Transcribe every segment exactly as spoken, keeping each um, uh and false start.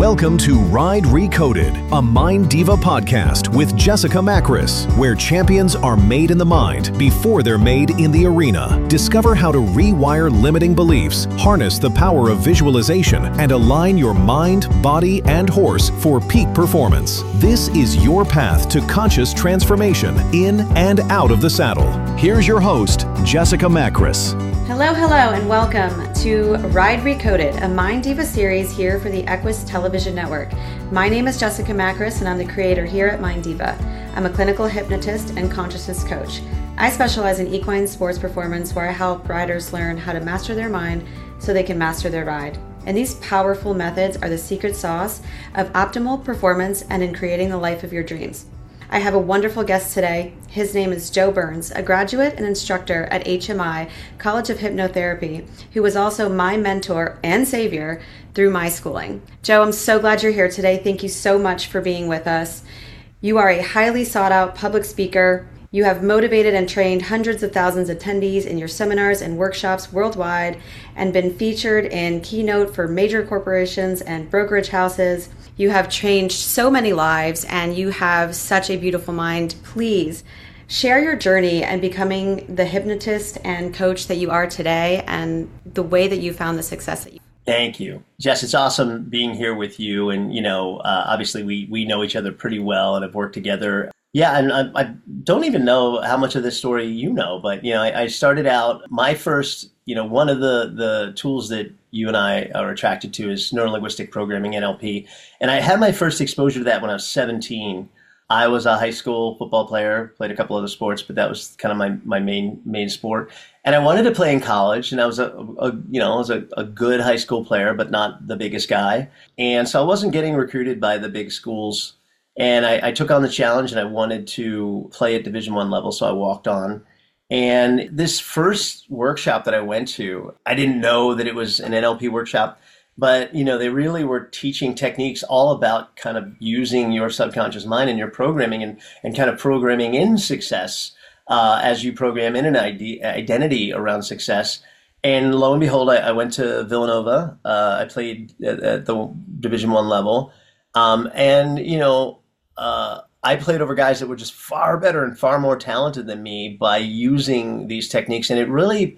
Welcome to Ride Recoded, a Mind Diva podcast with Jessica Macris, where champions are made in the mind before they're made in the arena. Discover how to rewire limiting beliefs, harness the power of visualization, and align your mind, body, and horse for peak performance. This is your path to conscious transformation in and out of the saddle. Here's your host, Jessica Macris. Hello, hello, and welcome to Ride Recoded, a Mind Diva series here for the Equus Television Network. My name is Jessica Macris, and I'm the creator here at Mind Diva. I'm a clinical hypnotist and consciousness coach. I specialize in equine sports performance, where I help riders learn how to master their mind so they can master their ride. And these powerful methods are the secret sauce of optimal performance and in creating the life of your dreams. I have a wonderful guest today. His name is Joe Burns, a graduate and instructor at H M I, College of Hypnotherapy, who was also my mentor and savior through my schooling. Joe, I'm so glad you're here today. Thank you so much for being with us. You are a highly sought out public speaker. You have motivated and trained hundreds of thousands of attendees in your seminars and workshops worldwide and been featured in keynote for major corporations and brokerage houses. You have changed so many lives and you have such a beautiful mind. Please share your journey and becoming the hypnotist and coach that you are today and the way that you found the success that you Thank you. Jess, it's awesome being here with you. And, you know, uh, obviously we, we know each other pretty well and have worked together. Yeah, and I, I don't even know how much of this story you know, but, you know, I, I started out, my first, you know, one of the, the tools that you and I are attracted to is neurolinguistic programming, N L P. And I had my first exposure to that when I was seventeen. I was a high school football player, played a couple other sports, but that was kind of my, my main main sport. And I wanted to play in college, and I was a, a you know, I was a, a good high school player, but not the biggest guy. And so I wasn't getting recruited by the big schools. And I, I took on the challenge, and I wanted to play at Division One level, so I walked on. And this first workshop that I went to, I didn't know that it was an N L P workshop. But, you know, they really were teaching techniques all about kind of using your subconscious mind and your programming and, and kind of programming in success uh, as you program in an ide- identity around success. And lo and behold, I, I went to Villanova. Uh, I played at, at the Division One level. Um, and, you know, uh, I played over guys that were just far better and far more talented than me by using these techniques. And it really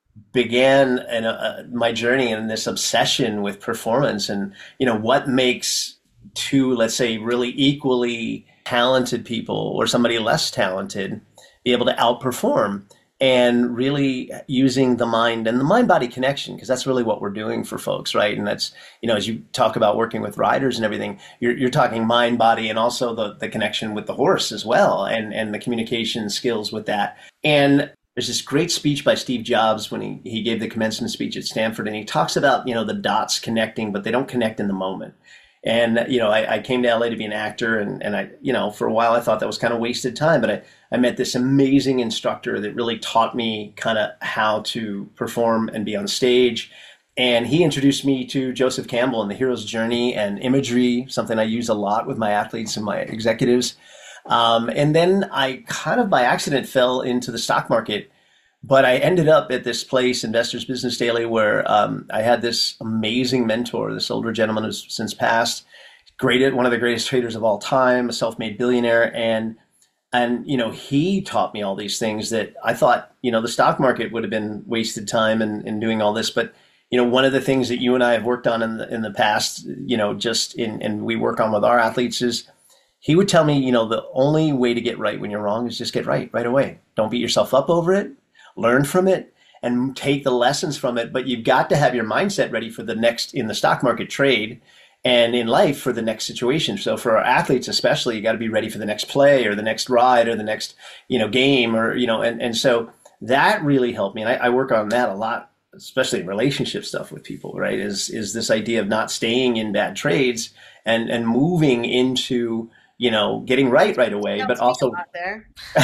began in a, my journey in this obsession with performance and, you know, what makes two, let's say, really equally talented people or somebody less talented be able to outperform, and really using the mind and the mind-body connection, because that's really what we're doing for folks, right? And that's, you know, as you talk about working with riders and everything, you're, you're talking mind, body, and also the, the connection with the horse as well, and, and the communication skills with that. And there's this great speech by Steve Jobs when he, he gave the commencement speech at Stanford, and he talks about, you know, the dots connecting, but they don't connect in the moment. And, you know, I, I came to L A to be an actor, and, and I, you know, for a while I thought that was kind of wasted time, but I, I met this amazing instructor that really taught me kind of how to perform and be on stage. And he introduced me to Joseph Campbell and the hero's journey and imagery, something I use a lot with my athletes and my executives. Um, and then I kind of by accident fell into the stock market, but I ended up at this place, Investors Business Daily, where um, I had this amazing mentor, this older gentleman who's since passed, great, one of the greatest traders of all time, a self-made billionaire. And, and, you know, he taught me all these things that I thought, you know, the stock market would have been wasted time in, in doing all this. But, you know, one of the things that you and I have worked on in the, in the past, you know, just in, and we work on with our athletes is, he would tell me, you know, the only way to get right when you're wrong is just get right right away. Don't beat yourself up over it. Learn from it and take the lessons from it. But you've got to have your mindset ready for the next, in the stock market trade and in life, for the next situation. So for our athletes especially, you got to be ready for the next play or the next ride or the next, you know, game or, you know, and, and so that really helped me. And I, I work on that a lot, especially in relationship stuff with people, right? Is, is this idea of not staying in bad trades and, and moving into, you know, getting right right away, but also there.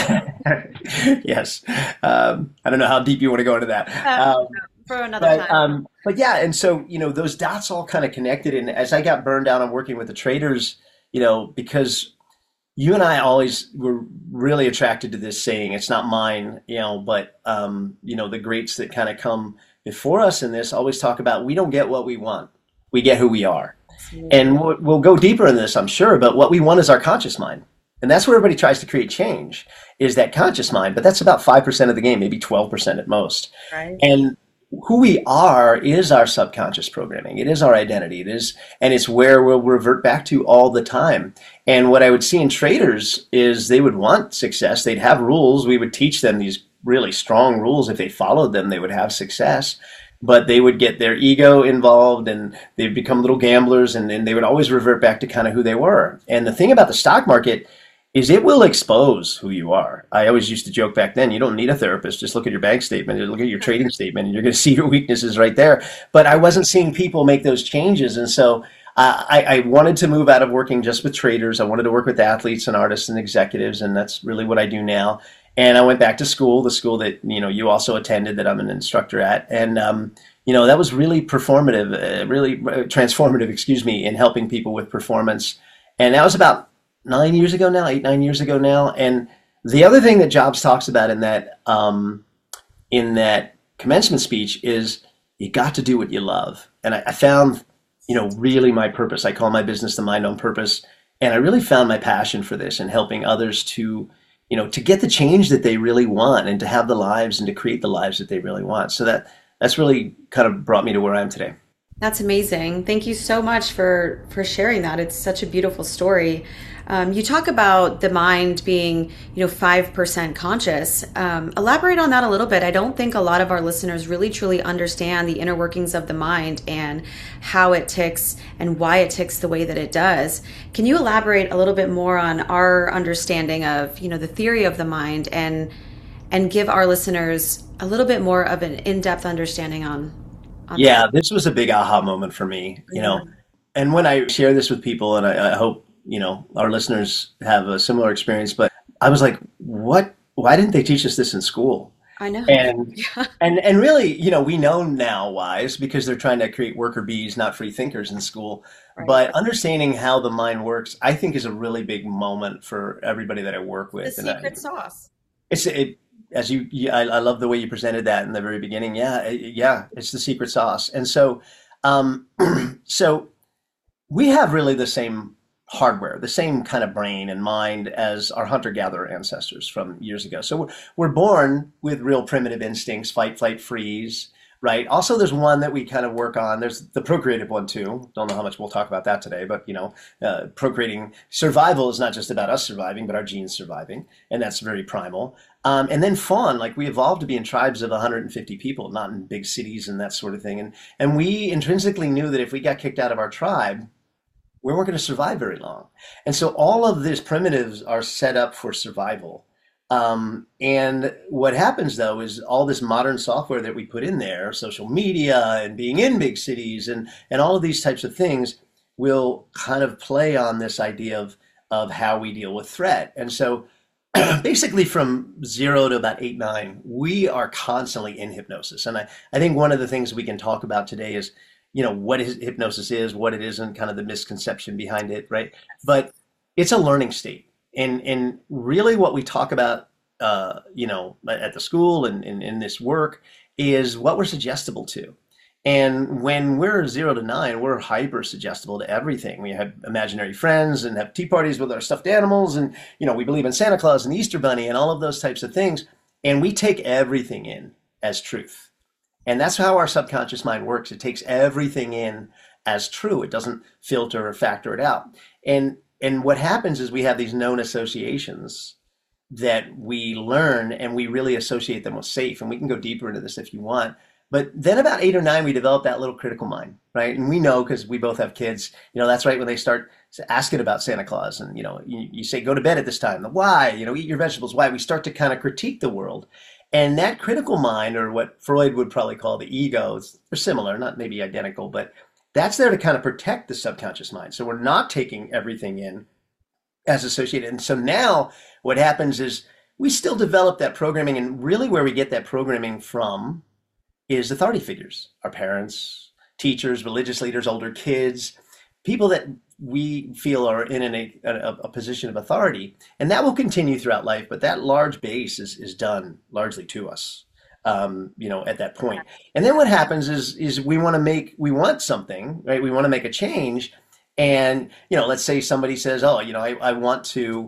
Yes. Um, I don't know how deep you want to go into that. Um, for another but, time. Um, but yeah, and so, you know, those dots all kind of connected. And as I got burned out on working with the traders, you know, because you and I always were really attracted to this saying, it's not mine, you know, but, um, you know, the greats that kind of come before us in this always talk about, we don't get what we want, we get who we are. And we'll, we'll go deeper in this, I'm sure, but what we want is our conscious mind. And that's where everybody tries to create change, is that conscious mind, but that's about five percent of the game, maybe twelve percent at most. Right. And who we are is our subconscious programming. It is our identity. It is, and it's where we'll revert back to all the time. And what I would see in traders is they would want success. They'd have rules. We would teach them these really strong rules. If they followed them, they would have success. But they would get their ego involved, and they'd become little gamblers, and, and they would always revert back to kind of who they were. And the thing about the stock market is it will expose who you are. I always used to joke back then, you don't need a therapist. Just look at your bank statement, look at your trading statement, and you're going to see your weaknesses right there. But I wasn't seeing people make those changes. And so uh, I, I wanted to move out of working just with traders. I wanted to work with athletes and artists and executives, and that's really what I do now. And I went back to school, the school that, you know, you also attended, that I'm an instructor at. And, um, you know, that was really performative, uh, really transformative, excuse me, in helping people with performance. And that was about nine years ago now, eight, nine years ago now. And the other thing that Jobs talks about in that, um, in that commencement speech is you got to do what you love. And I, I found, you know, really my purpose. I call my business the Mind on Purpose. And I really found my passion for this and helping others to, you know, to get the change that they really want and to have the lives and to create the lives that they really want. So that that's really kind of brought me to where I am today. That's amazing. Thank you so much for, for sharing that. It's such a beautiful story. Um, you talk about the mind being, you know, five percent conscious. Um, elaborate on that a little bit. I don't think a lot of our listeners really truly understand the inner workings of the mind and how it ticks and why it ticks the way that it does. Can you elaborate a little bit more on our understanding of, you know, the theory of the mind, and and give our listeners a little bit more of an in-depth understanding on, on yeah, that? This was a big aha moment for me, you Yeah. know, and when I share this with people, and I, I hope, you know, our listeners have a similar experience, but I was like, what, why didn't they teach us this in school? I know. And, Yeah. and, and really, you know, we know now why. It's because they're trying to create worker bees, not free thinkers in school. Right. But understanding how the mind works, I think, is a really big moment for everybody that I work The with. And I, secret sauce. it's, it, as you, you I, I love the way you presented that in the very beginning. Yeah. it- yeah. It's the secret sauce. And so, um, so we have really the same hardware, the same kind of brain and mind as our hunter-gatherer ancestors from years ago. So we're, we're born with real primitive instincts, fight, flight, freeze, right? Also, there's one that we kind of work on. There's the procreative one too. Don't know how much we'll talk about that today, but you know, uh, procreating, survival is not just about us surviving, but our genes surviving, and that's very primal. Um, and then fawn, like we evolved to be in tribes of one hundred fifty people, not in big cities and that sort of thing. And and we intrinsically knew that if we got kicked out of our tribe, we weren't going to survive very long. And so all of these primitives are set up for survival. Um, and what happens though is all this modern software that we put in there, social media and being in big cities and, and all of these types of things will kind of play on this idea of, of how we deal with threat. And so basically from zero to about eight, nine, we are constantly in hypnosis. And I, I think one of the things we can talk about today is, you know, what is, hypnosis is, what it isn't, kind of the misconception behind it, right? But it's a learning state. And and really what we talk about, uh, you know, at the school and in, in this work is what we're suggestible to. And when we're zero to nine, we're hyper suggestible to everything. We have imaginary friends and have tea parties with our stuffed animals. And, you know, we believe in Santa Claus and the Easter Bunny and all of those types of things. And we take everything in as truth. And that's how our subconscious mind works. It takes everything in as true. It doesn't filter or factor it out. And and what happens is we have these known associations that we learn, and we really associate them with safe. And we can go deeper into this if you want. But then about eight or nine, we develop that little critical mind, right? And we know, because we both have kids, you know, that's right when they start asking about Santa Claus. And, you know, you, you say, go to bed at this time. The why, you know, eat your vegetables. Why? We start to kind of critique the world. And that critical mind, or what Freud would probably call the ego, they're similar, not maybe identical, but that's there to kind of protect the subconscious mind. So we're not taking everything in as associated. And so now what happens is we still develop that programming, and really where we get that programming from is authority figures, our parents, teachers, religious leaders, older kids, people that we feel are in an, a, a position of authority. And that will continue throughout life, but that large base is, is done largely to us, um, you know, at that point. And then what happens is, is we want to make, we want something, right? We want to make a change. And, you know, let's say somebody says, oh, you know, I, I want to,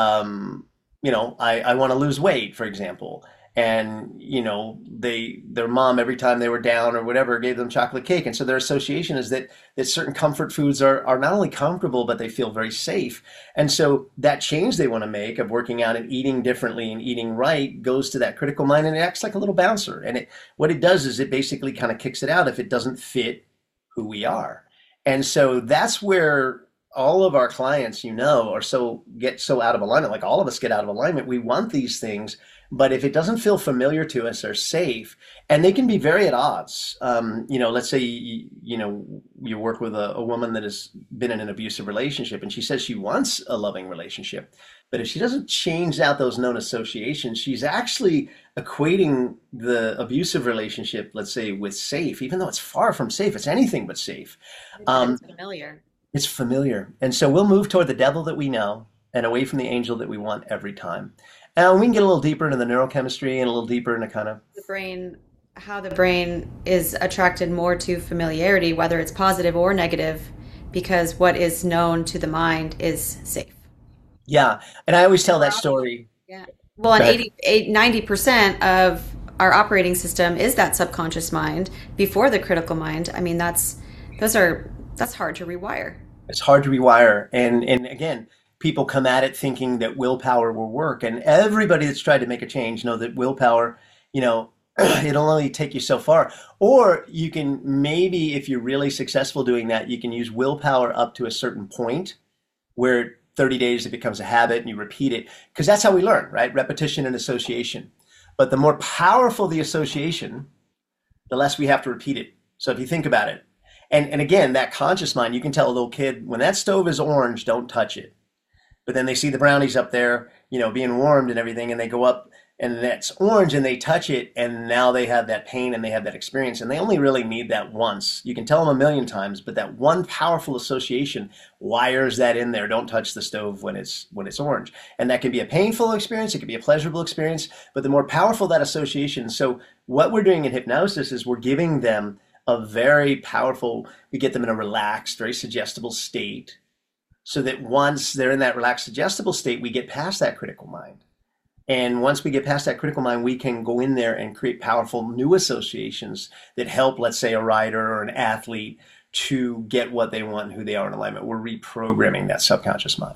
um, you know, I, I want to lose weight, for example. And, you know, they, their mom, every time they were down or whatever, gave them chocolate cake. And so their association is that, that certain comfort foods are, are not only comfortable, but they feel very safe. And so that change they want to make of working out and eating differently and eating right goes to that critical mind, and it acts like a little bouncer. And it, what it does is it basically kind of kicks it out if it doesn't fit who we are. And so that's where all of our clients, you know, are so get so out of alignment. Like all of us get out of alignment. We want these things, but if it doesn't feel familiar to us or safe, and they can be very at odds. Um, you know, let's say you, you know you work with a, a woman that has been in an abusive relationship, and she says she wants a loving relationship, but if she doesn't change out those known associations, she's actually equating the abusive relationship, let's say, with safe, even though it's far from safe. It's anything but safe. Um, it's familiar. It's familiar. And so we'll move toward the devil that we know and away from the angel that we want every time. And we can get a little deeper into the neurochemistry and a little deeper into kind of the brain, how the brain is attracted more to familiarity, whether it's positive or negative, because what is known to the mind is safe. Yeah. And I always tell that story. Yeah. Well, and eighty, ninety percent of our operating system is that subconscious mind before the critical mind. I mean, that's, those are, that's hard to rewire. It's hard to rewire. And, and again, people come at it thinking that willpower will work. And everybody that's tried to make a change know that willpower, you know, it'll only take you so far. Or you can maybe, if you're really successful doing that, you can use willpower up to a certain point where thirty days it becomes a habit and you repeat it. Because that's how we learn, right? Repetition and association. But the more powerful the association, the less we have to repeat it. So if you think about it, and, and again, that conscious mind, you can tell a little kid, when that stove is orange, don't touch it. But then they see the brownies up there, you know, being warmed and everything, and they go up and that's orange and they touch it, and now they have that pain and they have that experience, and they only really need that once. You can tell them a million times, but that one powerful association wires that in there. Don't touch the stove when it's when it's orange. And that can be a painful experience, it can be a pleasurable experience, but the more powerful that association. So what we're doing in hypnosis is we're giving them a very powerful, we get them in a relaxed, very suggestible state, so that once they're in that relaxed, suggestible state, we get past that critical mind. And once we get past that critical mind, we can go in there and create powerful new associations that help, let's say, a rider or an athlete to get what they want and who they are in alignment. We're reprogramming that subconscious mind.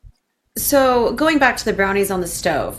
So going back to the brownies on the stove,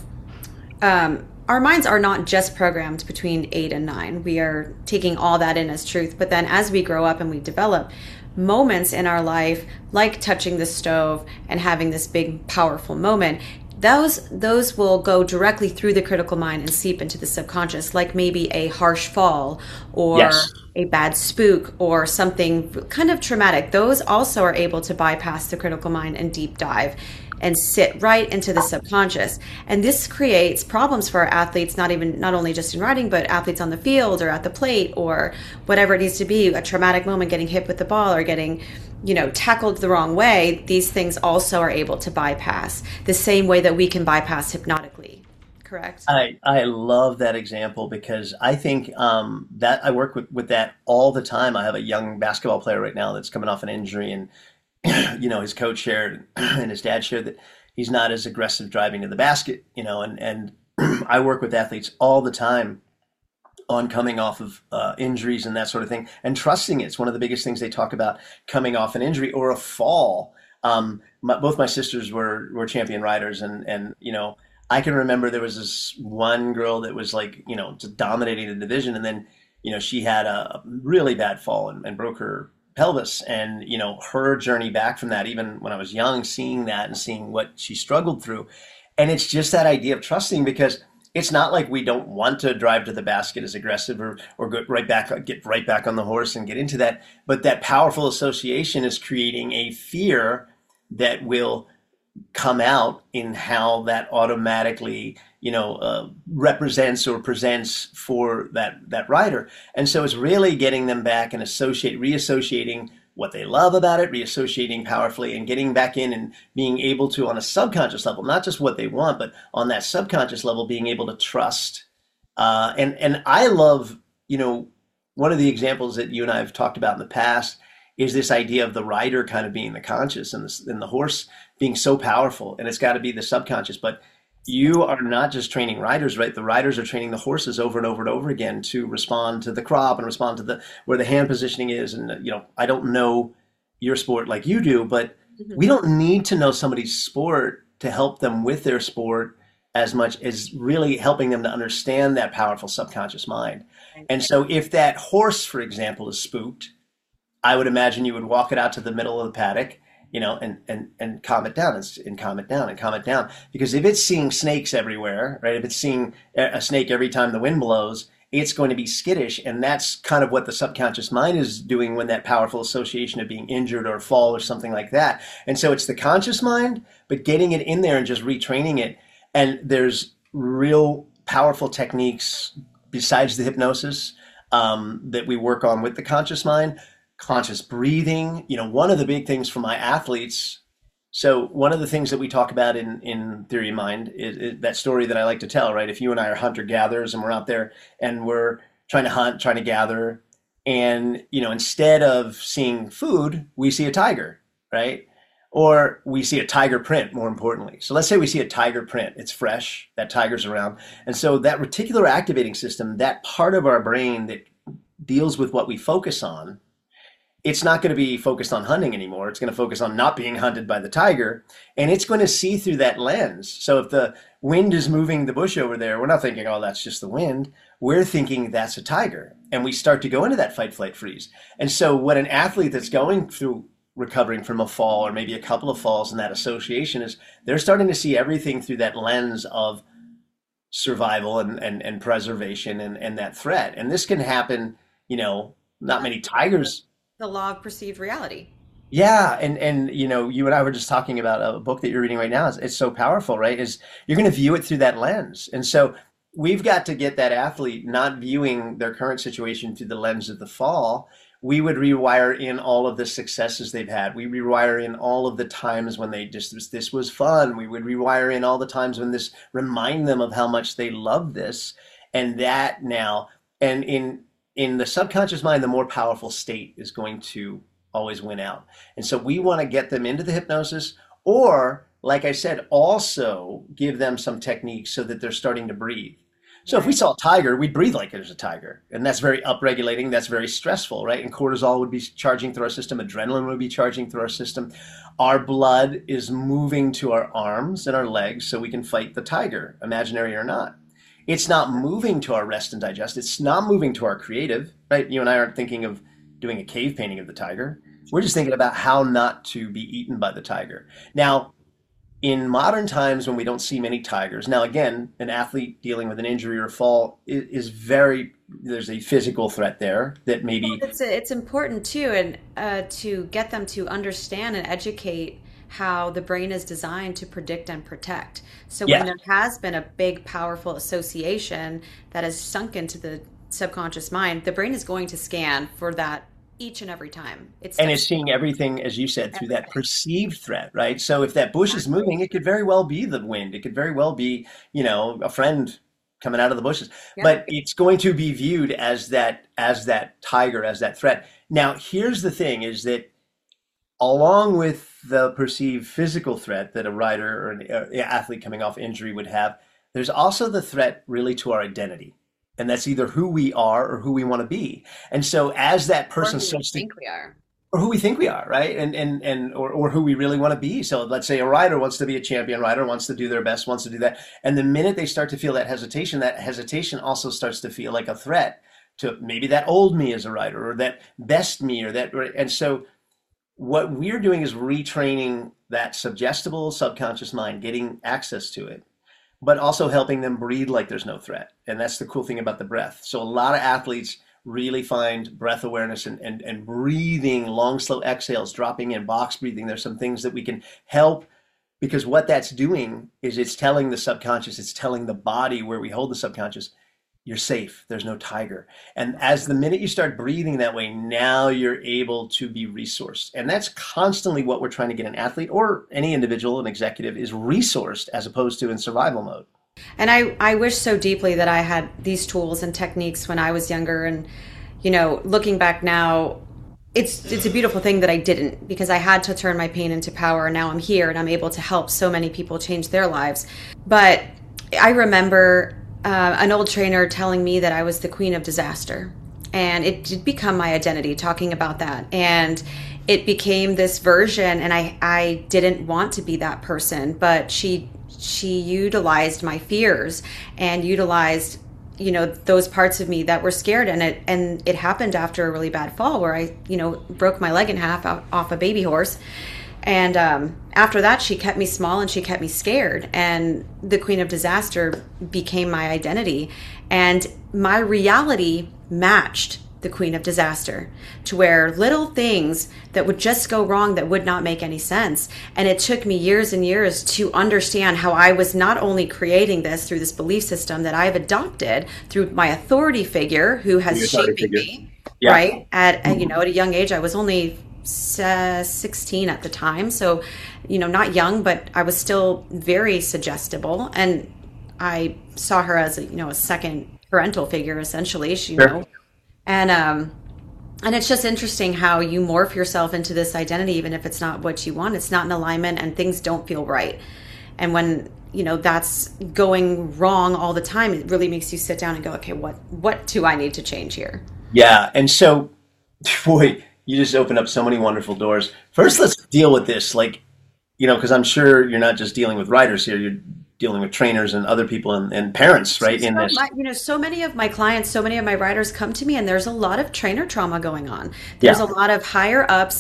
um, our minds are not just programmed between eight and nine. We are taking all that in as truth. But then as we grow up and we develop, moments in our life, like touching the stove and having this big, powerful moment, those those will go directly through the critical mind and seep into the subconscious, like maybe a harsh fall or yes. a bad spook or something kind of traumatic. Those also are able to bypass the critical mind and deep dive and sit right into the subconscious. And this creates problems for our athletes, not even not only just in riding, but athletes on the field or at the plate or whatever it needs to be, a traumatic moment, getting hit with the ball or getting, you know, tackled the wrong way. These things also are able to bypass the same way that we can bypass hypnotically. Correct? I, I love that example because I think um, that I work with, with that all the time. I have a young basketball player right now that's coming off an injury, and you know, his coach shared and his dad shared that he's not as aggressive driving to the basket, you know, and, and I work with athletes all the time on coming off of uh, injuries and that sort of thing, and trusting it. It's one of the biggest things they talk about, coming off an injury or a fall. Um, my, both my sisters were, were champion riders, and, and, you know, I can remember there was this one girl that was like, you know, just dominating the division. And then, you know, she had a really bad fall and, and broke her pelvis, and, you know, her journey back from that, even when I was young, seeing that and seeing what she struggled through. And it's just that idea of trusting, because it's not like we don't want to drive to the basket as aggressive or, or get right back, get right back on the horse and get into that. But that powerful association is creating a fear that will come out in how that automatically, you know, uh, represents or presents for that, that rider. And so it's really getting them back and associate, reassociating what they love about it, reassociating powerfully and getting back in and being able to, on a subconscious level, not just what they want, but on that subconscious level, being able to trust. Uh, and, and I love, you know, one of the examples that you and I have talked about in the past is this idea of the rider kind of being the conscious and the, and the horse being so powerful, and it's got to be the subconscious. But you are not just training riders, right? The riders are training the horses over and over and over again to respond to the crop and respond to the where the hand positioning is. And, you know, I don't know your sport like you do, but mm-hmm. we don't need to know somebody's sport to help them with their sport as much as really helping them to understand that powerful subconscious mind. And so if that horse, for example, is spooked, I would imagine you would walk it out to the middle of the paddock, you know, and, and, and calm it down and, and calm it down and calm it down. Because if it's seeing snakes everywhere, right, if it's seeing a snake every time the wind blows, it's going to be skittish. And that's kind of what the subconscious mind is doing when that powerful association of being injured or fall or something like that. And so it's the conscious mind, but getting it in there and just retraining it. And there's real powerful techniques besides the hypnosis um, that we work on with the conscious mind. Conscious breathing, you know, one of the big things for my athletes. So one of the things that we talk about in, in Theory of Mind is, is that story that I like to tell, right? If you and I are hunter gatherers and we're out there and we're trying to hunt, trying to gather, and, you know, instead of seeing food, we see a tiger, right? Or we see a tiger print, more importantly. So let's say we see a tiger print, it's fresh, that tiger's around. And so that reticular activating system, that part of our brain that deals with what we focus on, it's not going to be focused on hunting anymore. It's going to focus on not being hunted by the tiger, and it's going to see through that lens. So if the wind is moving the bush over there, we're not thinking, oh, that's just the wind. We're thinking that's a tiger, and we start to go into that fight, flight, freeze. And so what an athlete that's going through recovering from a fall or maybe a couple of falls in that association is, they're starting to see everything through that lens of survival and, and, and preservation and, and that threat. And this can happen, you know, not many tigers. The law of perceived reality. Yeah. And, and, you know, you and I were just talking about a book that you're reading right now. It's, it's so powerful, right? Is you're going to view it through that lens. And so we've got to get that athlete not viewing their current situation through the lens of the fall. We would rewire in all of the successes they've had. We rewire in all of the times when they just, this, this was fun. We would rewire in all the times when this remind them of how much they love this. And that now, and in, in the subconscious mind, the more powerful state is going to always win out. And so we want to get them into the hypnosis, or, like I said, also give them some techniques so that they're starting to breathe. So if we saw a tiger, we'd breathe like there's a tiger. And that's very upregulating. That's very stressful, right? And cortisol would be charging through our system. Adrenaline would be charging through our system. Our blood is moving to our arms and our legs so we can fight the tiger, imaginary or not. It's not moving to our rest and digest. It's not moving to our creative, right? You and I aren't thinking of doing a cave painting of the tiger. We're just thinking about how not to be eaten by the tiger. Now, in modern times when we don't see many tigers, now again, an athlete dealing with an injury or fall is, is very, there's a physical threat there that maybe... Well, it's, it's important too, and uh, to get them to understand and educate how the brain is designed to predict and protect. So yeah. when there has been a big, powerful association that has sunk into the subconscious mind, the brain is going to scan for that each and every time. It's and it's seeing everything, as you said, through that perceived threat, right? So if that bush is moving, it could very well be the wind. It could very well be, you know, a friend coming out of the bushes. Yeah. But it's going to be viewed as that, as that tiger, as that threat. Now, here's the thing is that along with the perceived physical threat that a rider or an uh, athlete coming off injury would have, there's also the threat really to our identity. And that's either who we are or who we want to be. And so as that person starts to think we are, or who we think we are, right? And and and or, or who we really want to be. So let's say a rider wants to be a champion rider, wants to do their best, wants to do that. And the minute they start to feel that hesitation, that hesitation also starts to feel like a threat to maybe that old me as a rider, or that best me, or that. And so what we're doing is retraining that suggestible subconscious mind, getting access to it, but also helping them breathe like there's no threat. And that's the cool thing about the breath. So a lot of athletes really find breath awareness and, and, and breathing, long, slow exhales, dropping in, box breathing. There's some things that we can help, because what that's doing is it's telling the subconscious, it's telling the body where we hold the subconscious, you're safe, there's no tiger. And as the minute you start breathing that way, now you're able to be resourced. And that's constantly what we're trying to get an athlete or any individual, an executive, is resourced as opposed to in survival mode. And I, I wish so deeply that I had these tools and techniques when I was younger. And, you know, looking back now, it's it's a beautiful thing that I didn't, because I had to turn my pain into power, and now I'm here and I'm able to help so many people change their lives. But I remember uh, an old trainer telling me that I was the queen of disaster, and it did become my identity, talking about that. And it became this version, and I, I didn't want to be that person, but she she utilized my fears and utilized, you know, those parts of me that were scared. And it and it happened after a really bad fall where I, you know, broke my leg in half off a baby horse. And um, after that, she kept me small and she kept me scared. And the queen of disaster became my identity. And my reality matched the queen of disaster, to where little things that would just go wrong that would not make any sense. And it took me years and years to understand how I was not only creating this through this belief system that I've adopted through my authority figure who has shaped me, yeah. right? At, at, you know, at a young age, I was only uh, sixteen at the time. So, you know, not young, but I was still very suggestible. And I saw her as a, you know, a second parental figure, essentially, she, you sure. know, And um, and it's just interesting how you morph yourself into this identity, even if it's not what you want. It's not in alignment, and things don't feel right. And when, you know, that's going wrong all the time, it really makes you sit down and go, okay, what what do I need to change here? Yeah, and so, boy, you just opened up so many wonderful doors. First, let's deal with this, like, you know, because I'm sure you're not just dealing with writers here. You're dealing with trainers and other people and, and parents, right? So in this, my, you know, so many of my clients, so many of my writers come to me, and there's a lot of trainer trauma going on. There's yeah. a lot of higher ups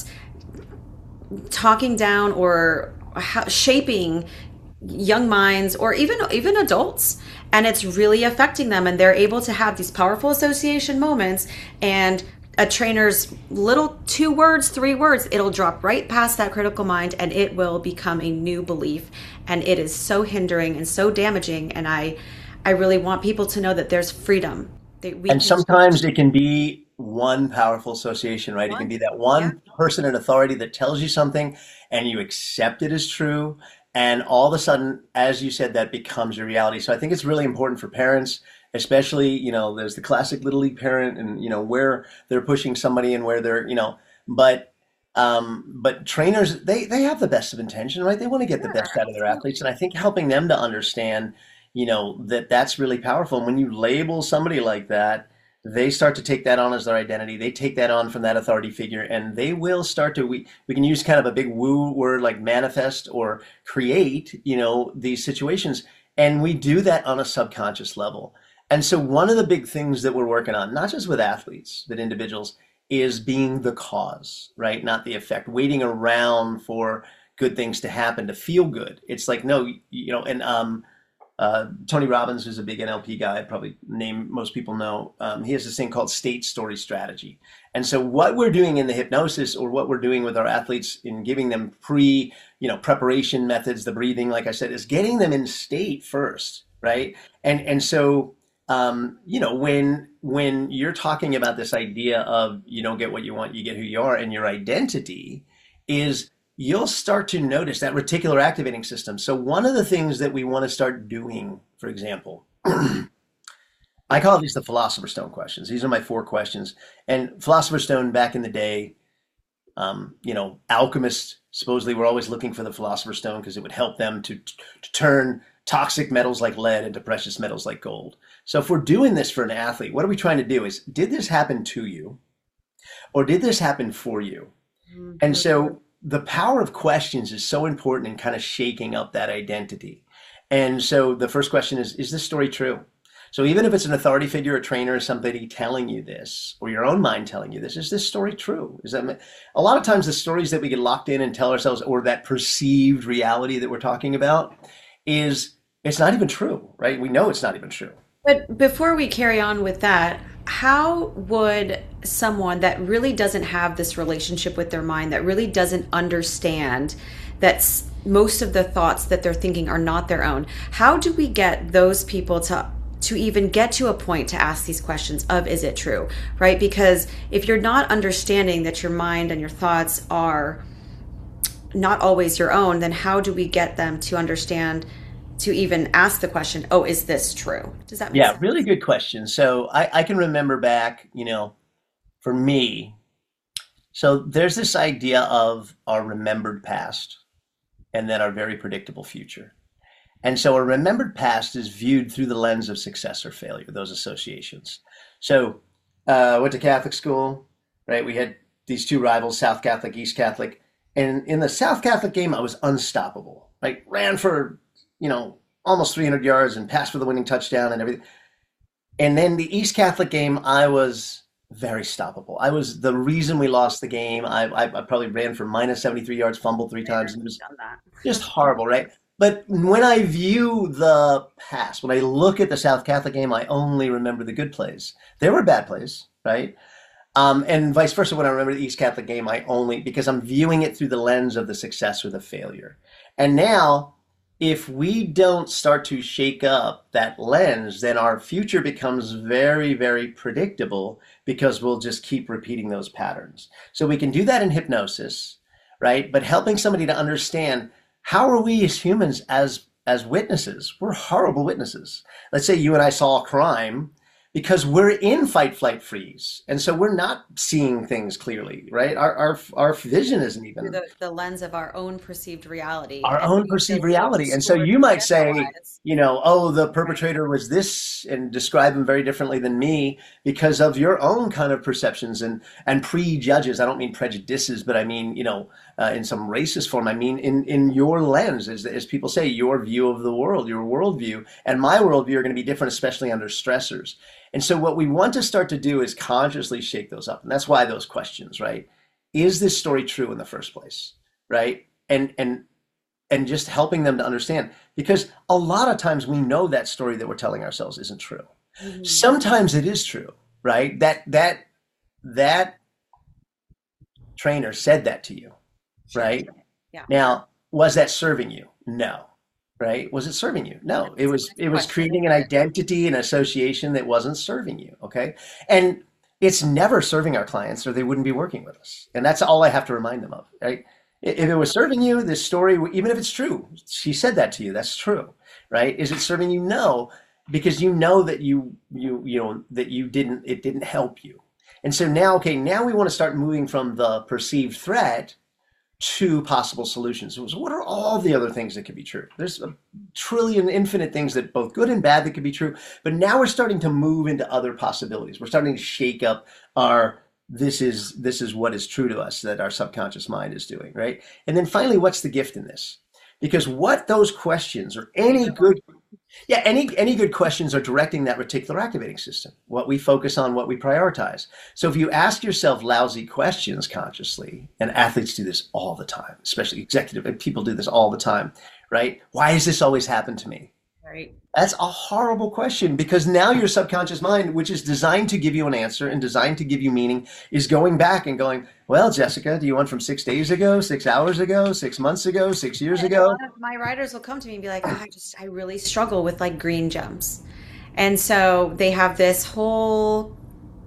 talking down or ha- shaping young minds, or even even adults, and it's really affecting them. And they're able to have these powerful association moments, and a trainer's little two words, three words, it'll drop right past that critical mind, and it will become a new belief. And it is so hindering and so damaging. And I, I really want people to know that there's freedom. That we and sometimes it can be one powerful association, right? One. It can be that one yeah. person in authority that tells you something and you accept it as true. And all of a sudden, as you said, that becomes your reality. So I think it's really important for parents, especially, you know, there's the classic Little League parent, and, you know, where they're pushing somebody and where they're, you know, but um, but trainers, they, they have the best of intention, right? They want to get the best out of their athletes. And I think helping them to understand, you know, that that's really powerful. And when you label somebody like that, they start to take that on as their identity. They take that on from that authority figure, and they will start to, we, we can use kind of a big woo word like manifest or create, you know, these situations. And we do that on a subconscious level. And so one of the big things that we're working on, not just with athletes, but individuals, is being the cause, right? Not the effect, waiting around for good things to happen to feel good. It's like, no, you know, and um, uh, Tony Robbins, who's a big N L P guy, probably name most people know, um, he has this thing called state story strategy. And so what we're doing in the hypnosis, or what we're doing with our athletes in giving them pre, you know, preparation methods, the breathing, like I said, is getting them in state first, right? And and so Um, you know, when when you're talking about this idea of you don't get what you want, you get who you are, and your identity is, you'll start to notice that reticular activating system. So one of the things that we want to start doing, for example, I call these the Philosopher's Stone questions. These are my four questions. And Philosopher's Stone, back in the day, um, you know, alchemists supposedly were always looking for the Philosopher's Stone because it would help them to, to turn toxic metals like lead into precious metals like gold. So if we're doing this for an athlete, what are we trying to do is, did this happen to you, or did this happen for you? Mm-hmm. And so the power of questions is so important in kind of shaking up that identity. And so the first question is, is this story true? So even if it's an authority figure, a trainer, or somebody telling you this, or your own mind telling you this, is this story true? Is that, a lot of times the stories that we get locked in and tell ourselves, or that perceived reality that we're talking about, is it's not even true, right? We know it's not even true. But before we carry on with that, how would someone that really doesn't have this relationship with their mind, that really doesn't understand that most of the thoughts that they're thinking are not their own, how do we get those people to to even get to a point to ask these questions of, is it true, right? Because if you're not understanding that your mind and your thoughts are not always your own, then how do we get them to understand, to even ask the question, oh, is this true? Does that make yeah, sense? Really good question. So I, I can remember back, you know, for me, So there's this idea of our remembered past and then our very predictable future. And so a remembered past is viewed through the lens of success or failure, those associations. So uh, I went to Catholic school, right? We had these two rivals, South Catholic, East Catholic. And in the South Catholic game, I was unstoppable. Like ran for, you know, almost three hundred yards and passed for the winning touchdown and everything. And then the East Catholic game, I was very stoppable. I was the reason we lost the game. I, I, I probably ran for minus seventy-three yards, fumbled three times. It was just horrible, right? But when I view the past, when I look at the South Catholic game, I only remember the good plays. There were bad plays, right? Um, and vice versa, when I remember the East Catholic game, I only, because I'm viewing it through the lens of the success or the failure. And now, if we don't start to shake up that lens, then our future becomes very, very predictable because we'll just keep repeating those patterns. So we can do that in hypnosis, right? But helping somebody to understand, how are we as humans as as witnesses? We're horrible witnesses. Let's say you and I saw a crime because we're in fight, flight, freeze. And so we're not seeing things clearly, right? Our our, our vision isn't even through the, the lens of our own perceived reality. Our own perceived reality. And so you might say, you know, oh, the perpetrator was this, and describe him very differently than me because of your own kind of perceptions and, and prejudges. I don't mean prejudices, but I mean, you know, uh, in some racist form, I mean, in, in your lens, as, as people say, your view of the world, your worldview, and my worldview are going to be different, especially under stressors. And so what we want to start to do is consciously shake those up. And that's why those questions, right? Is this story true in the first place, right? And, and, and just helping them to understand, because a lot of times we know that story that we're telling ourselves isn't true. Mm-hmm. Sometimes it is true, right? That, that, that trainer said that to you, right? Yeah. Now, was that serving you? No. Right? Was it serving you? No, it was, it was creating an identity and association that wasn't serving you. Okay. And it's never serving our clients or they wouldn't be working with us. And that's all I have to remind them of, right? If it was serving you, this story, even if it's true, she said that to you, that's true, right? Is it serving you? No, because you know that you, you, you know, that you didn't, it didn't help you. And so now, okay, now we want to start moving from the perceived threat to possible solutions. So what are all the other things that could be true? There's a trillion infinite things that both good and bad that could be true. But now we're starting to move into other possibilities. We're starting to shake up our, this is, this is what is true to us that our subconscious mind is doing, right? And then finally, what's the gift in this? Because what those questions or any good, yeah, any, any good questions are directing that reticular activating system, what we focus on, what we prioritize. So if you ask yourself lousy questions consciously, and athletes do this all the time, especially executive, and people do this all the time, right? Why has this always happened to me? Right. That's a horrible question, because now your subconscious mind, which is designed to give you an answer and designed to give you meaning, is going back and going, well, Jessica, do you want from six days ago, six hours ago, six months ago, six years and ago? A lot of my riders will come to me and be like, oh, I just, I really struggle with like green jumps. And so they have this whole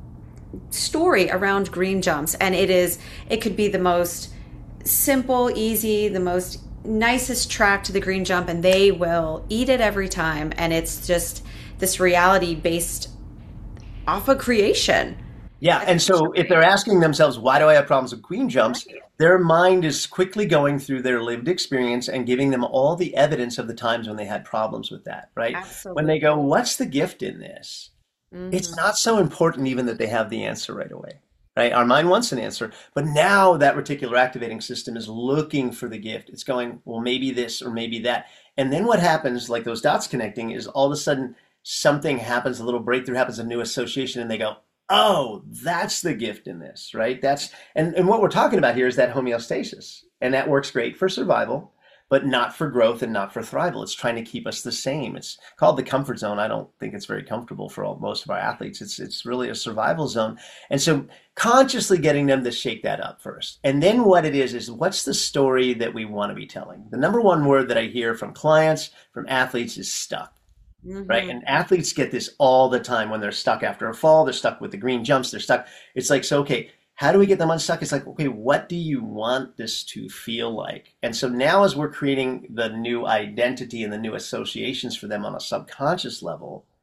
story around green jumps. And it is, it could be the most simple, easy, the most nicest track to the green jump, and they will eat it every time. And it's just this reality based off of creation. Yeah. And so if they're asking themselves, why do I have problems with green jumps? Their mind is quickly going through their lived experience and giving them all the evidence of the times when they had problems with that, right? Absolutely. When they go, what's the gift in this? Mm-hmm. It's not so important even that they have the answer right away. Right? Our mind wants an answer, but now that reticular activating system is looking for the gift. It's going, well, maybe this or maybe that. And then what happens, like those dots connecting, is all of a sudden something happens, a little breakthrough happens, a new association, and they go, oh, that's the gift in this, right? That's, and, and what we're talking about here is that homeostasis. And that works great for survival, but not for growth and not for thrival. It's trying to keep us the same. It's called the comfort zone. I don't think it's very comfortable for all, most of our athletes. It's it's really a survival zone. And so consciously getting them to shake that up first. And then what it is, is what's the story that we want to be telling? The number one word that I hear from clients, from athletes is stuck. Mm-hmm. Right. And athletes get this all the time when they're stuck after a fall, they're stuck with the green jumps, they're stuck. It's like, so, okay, how do we get them unstuck? It's like, okay, what do you want this to feel like? And so now as we're creating the new identity and the new associations for them on a subconscious level,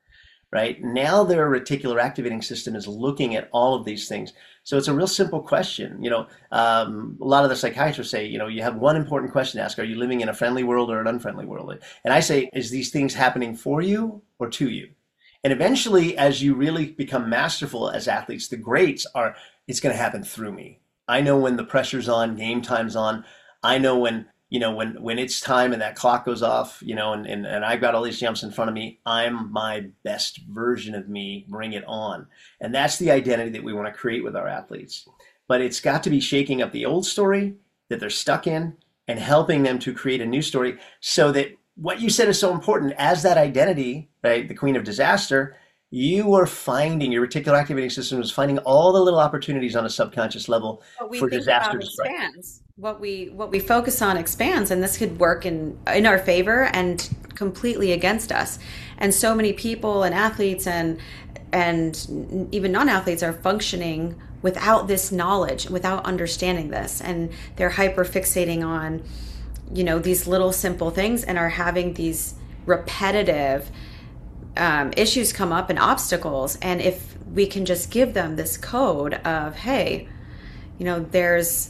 right? Now their reticular activating system is looking at all of these things. So it's a real simple question. You know, um, a lot of the psychiatrists say, you know, you have one important question to ask: are you living in a friendly world or an unfriendly world? And I say, is these things happening for you or to you? And eventually, as you really become masterful as athletes, the greats are, it's going to happen through me. I know when the pressure's on, game time's on. I know when, you know, when, when it's time and that clock goes off, you know, and, and, and I've got all these jumps in front of me, I'm my best version of me, bring it on. And that's the identity that we want to create with our athletes. But it's got to be shaking up the old story that they're stuck in and helping them to create a new story, so that what you said is so important. As that identity, right, the queen of disaster, you are finding, your reticular activating system is finding all the little opportunities on a subconscious level What we for think disaster about to strike. expands. What we what we focus on expands, and this could work in in our favor and completely against us. And so many people and athletes and and even non-athletes are functioning without this knowledge, without understanding this, and they're hyper fixating on, you know, these little simple things, and are having these repetitive um, issues come up and obstacles. And if we can just give them this code of, hey, you know, there's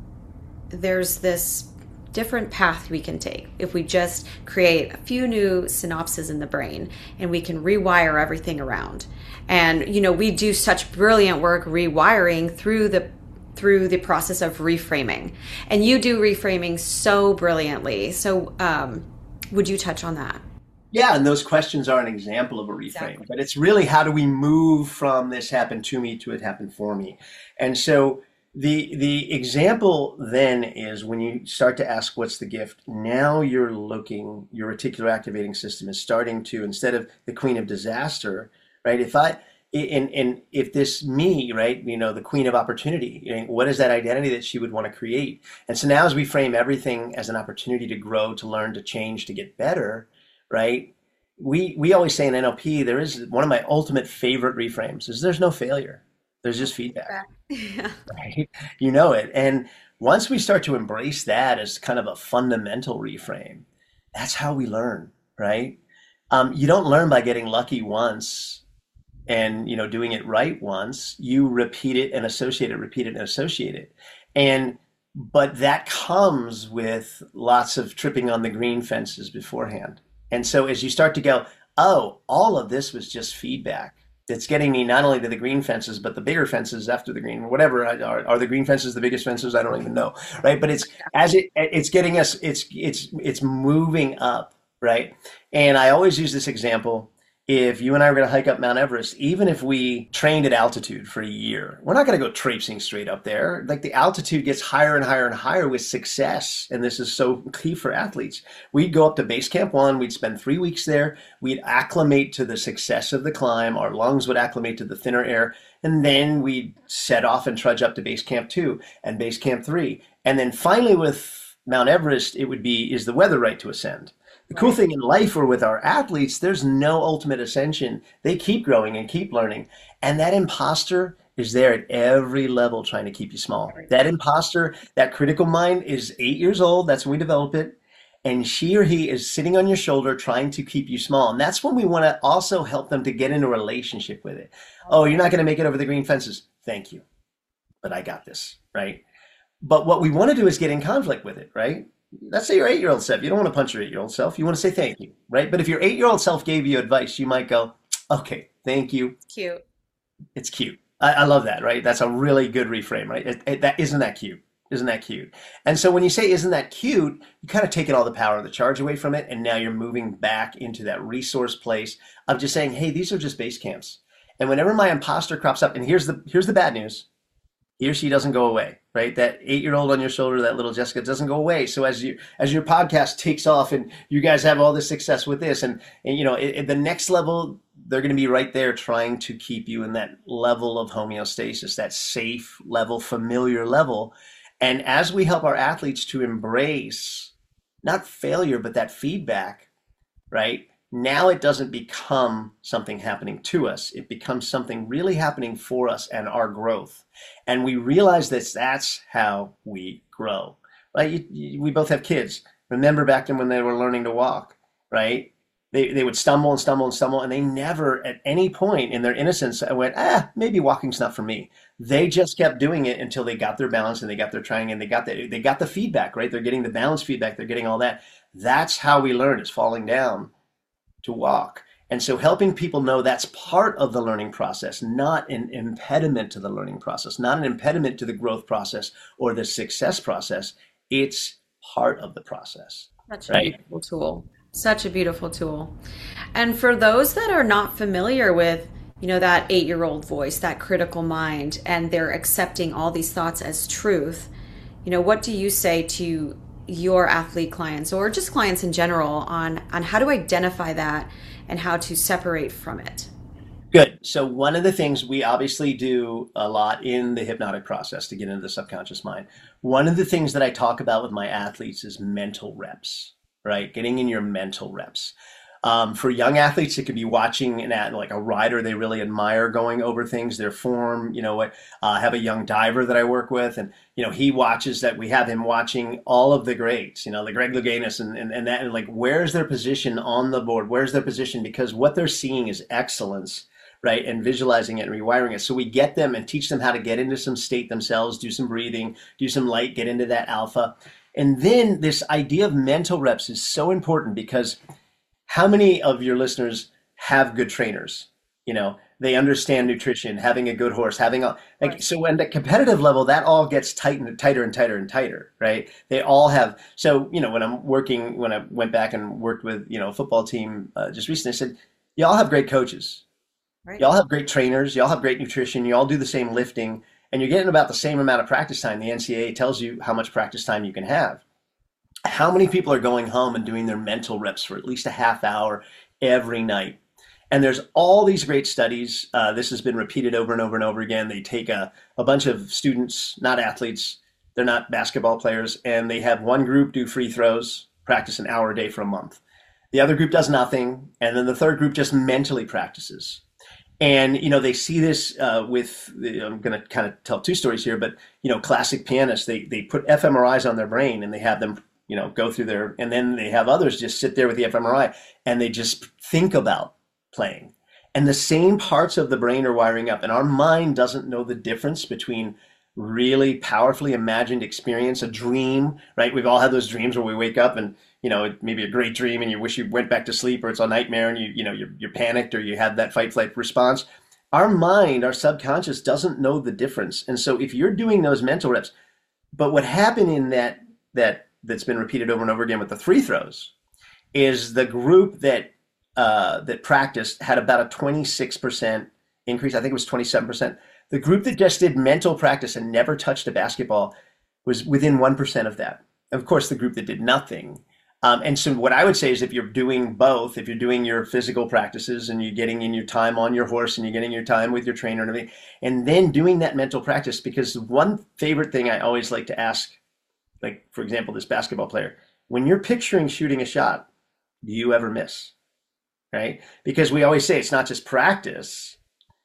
there's this different path we can take if we just create a few new synapses in the brain, and we can rewire everything around. And, you know, we do such brilliant work rewiring through the through the process of reframing. And you do reframing so brilliantly. So um, would you touch on that? Yeah, and those questions are an example of a reframe. Exactly. But it's really, how do we move from this happened to me to it happened for me? And so the the example then is, when you start to ask what's the gift, now you're looking, your reticular activating system is starting to, instead of the queen of disaster, right? If I, and, and if this me, right, you know, the queen of opportunity, you know, what is that identity that she would want to create? And so now, as we frame everything as an opportunity to grow, to learn, to change, to get better, right? We we always say in N L P, there is one of my ultimate favorite reframes is, there's no failure. There's just feedback. Yeah. Right? You know it. And once we start to embrace that as kind of a fundamental reframe, that's how we learn, right? Um, you don't learn by getting lucky once and, you know, doing it right once. You repeat it and associate it, repeat it and associate it. And but that comes with lots of tripping on the green fences beforehand. And so as you start to go, oh, all of this was just feedback. It's getting me not only to the green fences, but the bigger fences after the green, whatever. Are, are the green fences the biggest fences? I don't even know, right? But it's as it it's getting us, it's it's it's moving up, right? And I always use this example. If you and I were going to hike up Mount Everest, even if we trained at altitude for a year, we're not going to go traipsing straight up there. Like, the altitude gets higher and higher and higher with success. And this is so key for athletes. We'd go up to base camp one. We'd spend three weeks there. We'd acclimate to the success of the climb. Our lungs would acclimate to the thinner air. And then we'd set off and trudge up to base camp two and base camp three. And then finally with Mount Everest, it would be, is the weather right to ascend? The cool thing in life, or with our athletes, there's no ultimate ascension. They keep growing and keep learning. And that imposter is there at every level trying to keep you small. That imposter, that critical mind, is eight years old. That's when we develop it. And she or he is sitting on your shoulder trying to keep you small. And that's when we want to also help them to get in a relationship with it. Oh, you're not going to make it over the green fences. Thank you. But I got this, right? But what we want to do is get in conflict with it, right? Let's say your eight-year-old self. You don't want to punch your eight-year-old self. You want to say thank you, right? But if your eight-year-old self gave you advice, you might go, okay, thank you. Cute. It's cute. I, I love that, right? That's a really good reframe, right? It, it, that isn't that cute? Isn't that cute? And so when you say, isn't that cute, you kind of taken all the power of the charge away from it. And now you're moving back into that resource place of just saying, hey, these are just base camps. And whenever my imposter crops up, and here's the here's the bad news. He or she doesn't go away, right? That eight-year-old on your shoulder, that little Jessica, doesn't go away. So as you as your podcast takes off and you guys have all this success with this, and, and you know, at the next level, they're going to be right there trying to keep you in that level of homeostasis, that safe level, familiar level. And as we help our athletes to embrace not failure, but that feedback, right? Now it doesn't become something happening to us. It becomes something really happening for us and our growth. And we realize that that's how we grow, right? You, you, we both have kids. Remember back then when they were learning to walk, right? they, they would stumble and stumble and stumble, and they never at any point in their innocence went, ah, maybe walking's not for me. They just kept doing it until they got their balance and they got their trying and they got the, they got the feedback, right? They're getting the balance feedback. They're getting all that. That's how we learn, is falling down to walk. And so helping people know that's part of the learning process, not an impediment to the learning process, not an impediment to the growth process or the success process. It's part of the process. Such a right? beautiful tool. Such a beautiful tool. And for those that are not familiar with, you know, that eight-year-old voice, that critical mind, and they're accepting all these thoughts as truth, you know, what do you say to your athlete clients or just clients in general on, on how to identify that and how to separate from it? Good. So one of the things we obviously do a lot in the hypnotic process to get into the subconscious mind, one of the things that I talk about with my athletes is mental reps, right? Getting in your mental reps. Um, for young athletes, it could be watching an at like a rider they really admire going over things, their form. You know, what uh, I have a young diver that I work with, and you know he watches that. We have him watching all of the greats. You know, the Greg Louganis and and, and that, and like where's their position on the board? Where's their position? Because what they're seeing is excellence, right? And visualizing it and rewiring it. So we get them and teach them how to get into some state themselves, do some breathing, do some light, get into that alpha, and then this idea of mental reps is so important because how many of your listeners have good trainers? You know, they understand nutrition, having a good horse, having a, like, right. So at the competitive level, that all gets tightened, tighter and tighter and tighter, right? They all have, so, you know, when I'm working, when I went back and worked with, you know, a football team uh, just recently, I said, y'all have great coaches. Right. Y'all have great trainers. Y'all have great nutrition. You all do the same lifting and you're getting about the same amount of practice time. The N C double A tells you how much practice time you can have. How many people are going home and doing their mental reps for at least a half hour every night? And there's all these great studies. Uh, this has been repeated over and over and over again. They take a, a bunch of students, not athletes, they're not basketball players, and they have one group do free throws, practice an hour a day for a month. The other group does nothing, and then the third group just mentally practices. And, you know, they see this uh, with, I'm going to kind of tell two stories here, but, you know, classic pianists, they, they put fMRIs on their brain and they have them, you know, go through their, and then they have others just sit there with the fMRI and they just think about playing. And the same parts of the brain are wiring up. And our mind doesn't know the difference between really powerfully imagined experience, a dream, right? We've all had those dreams where we wake up and, you know, it may be a great dream and you wish you went back to sleep, or it's a nightmare and you, you know, you're, you're panicked or you have that fight flight response. Our mind, our subconscious doesn't know the difference. And so if you're doing those mental reps, but what happened in that, that, that's been repeated over and over again with the free throws is the group that uh, that practiced had about a twenty-six percent increase. I think it was twenty-seven percent. The group that just did mental practice and never touched a basketball was within one percent of that. Of course, the group that did nothing. Um, and so what I would say is if you're doing both, if you're doing your physical practices and you're getting in your time on your horse and you're getting your time with your trainer and everything, and then doing that mental practice, because one favorite thing I always like to ask, like, for example, this basketball player, when you're picturing shooting a shot, do you ever miss? Right? Because we always say it's not just practice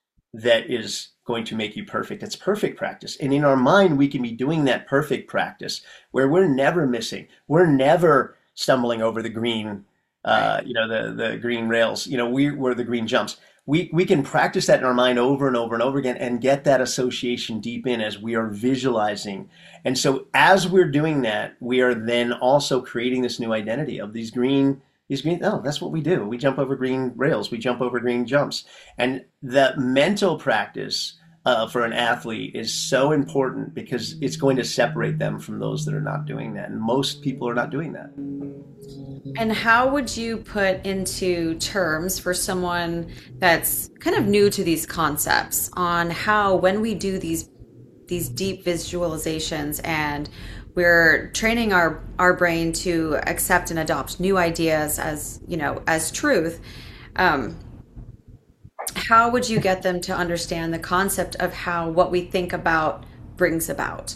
that is going to make you perfect. It's perfect practice. And in our mind, we can be doing that perfect practice where we're never missing. We're never stumbling over the green, uh, you know, the, the green rails, you know, we, we're the green jumps. We, we can practice that in our mind over and over and over again and get that association deep in as we are visualizing. And so as we're doing that, we are then also creating this new identity of these green, these green, oh, that's what we do. We jump over green rails. We jump over green jumps. And the mental practice uh, for an athlete is so important because it's going to separate them from those that are not doing that. And most people are not doing that. And how would you put into terms for someone that's kind of new to these concepts on how when we do these these deep visualizations and we're training our, our brain to accept and adopt new ideas as, you know, as truth, um, how would you get them to understand the concept of how what we think about brings about?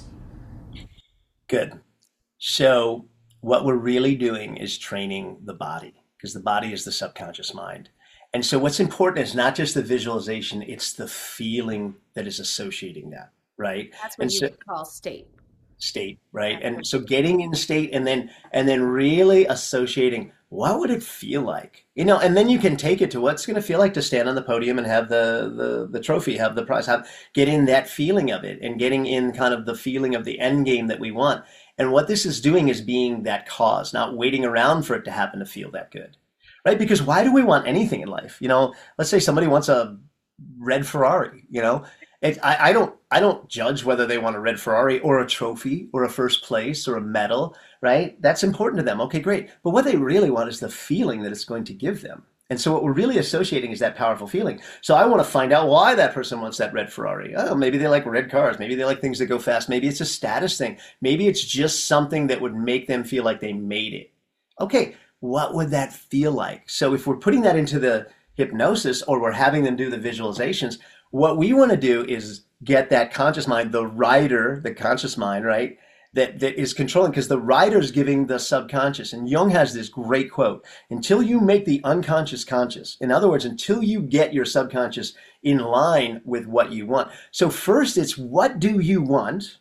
Good. So what we're really doing is training the body, because the body is the subconscious mind. And so what's important is not just the visualization, it's the feeling that is associating that, right? That's what and you so, would call state. State, right? And so getting in state and then and then really associating what would it feel like? You know, and then you can take it to what's going to feel like to stand on the podium and have the, the, the trophy, have the prize, have, get in that feeling of it and getting in kind of the feeling of the end game that we want. And what this is doing is being that cause, not waiting around for it to happen to feel that good, right? Because why do we want anything in life? You know, let's say somebody wants a red Ferrari, you know, it, I, I don't, I don't judge whether they want a red Ferrari or a trophy or a first place or a medal, right? That's important to them. Okay, great. But what they really want is the feeling that it's going to give them. And so what we're really associating is that powerful feeling. So I want to find out why that person wants that red Ferrari. Oh, maybe they like red cars. Maybe they like things that go fast. Maybe it's a status thing. Maybe it's just something that would make them feel like they made it. Okay, what would that feel like? So if we're putting that into the hypnosis or we're having them do the visualizations, what we want to do is get that conscious mind, the rider, the conscious mind, right? That, that is controlling, because the rider's giving the subconscious. And Jung has this great quote, until you make the unconscious conscious. In other words, until you get your subconscious in line with what you want. So first it's, what do you want?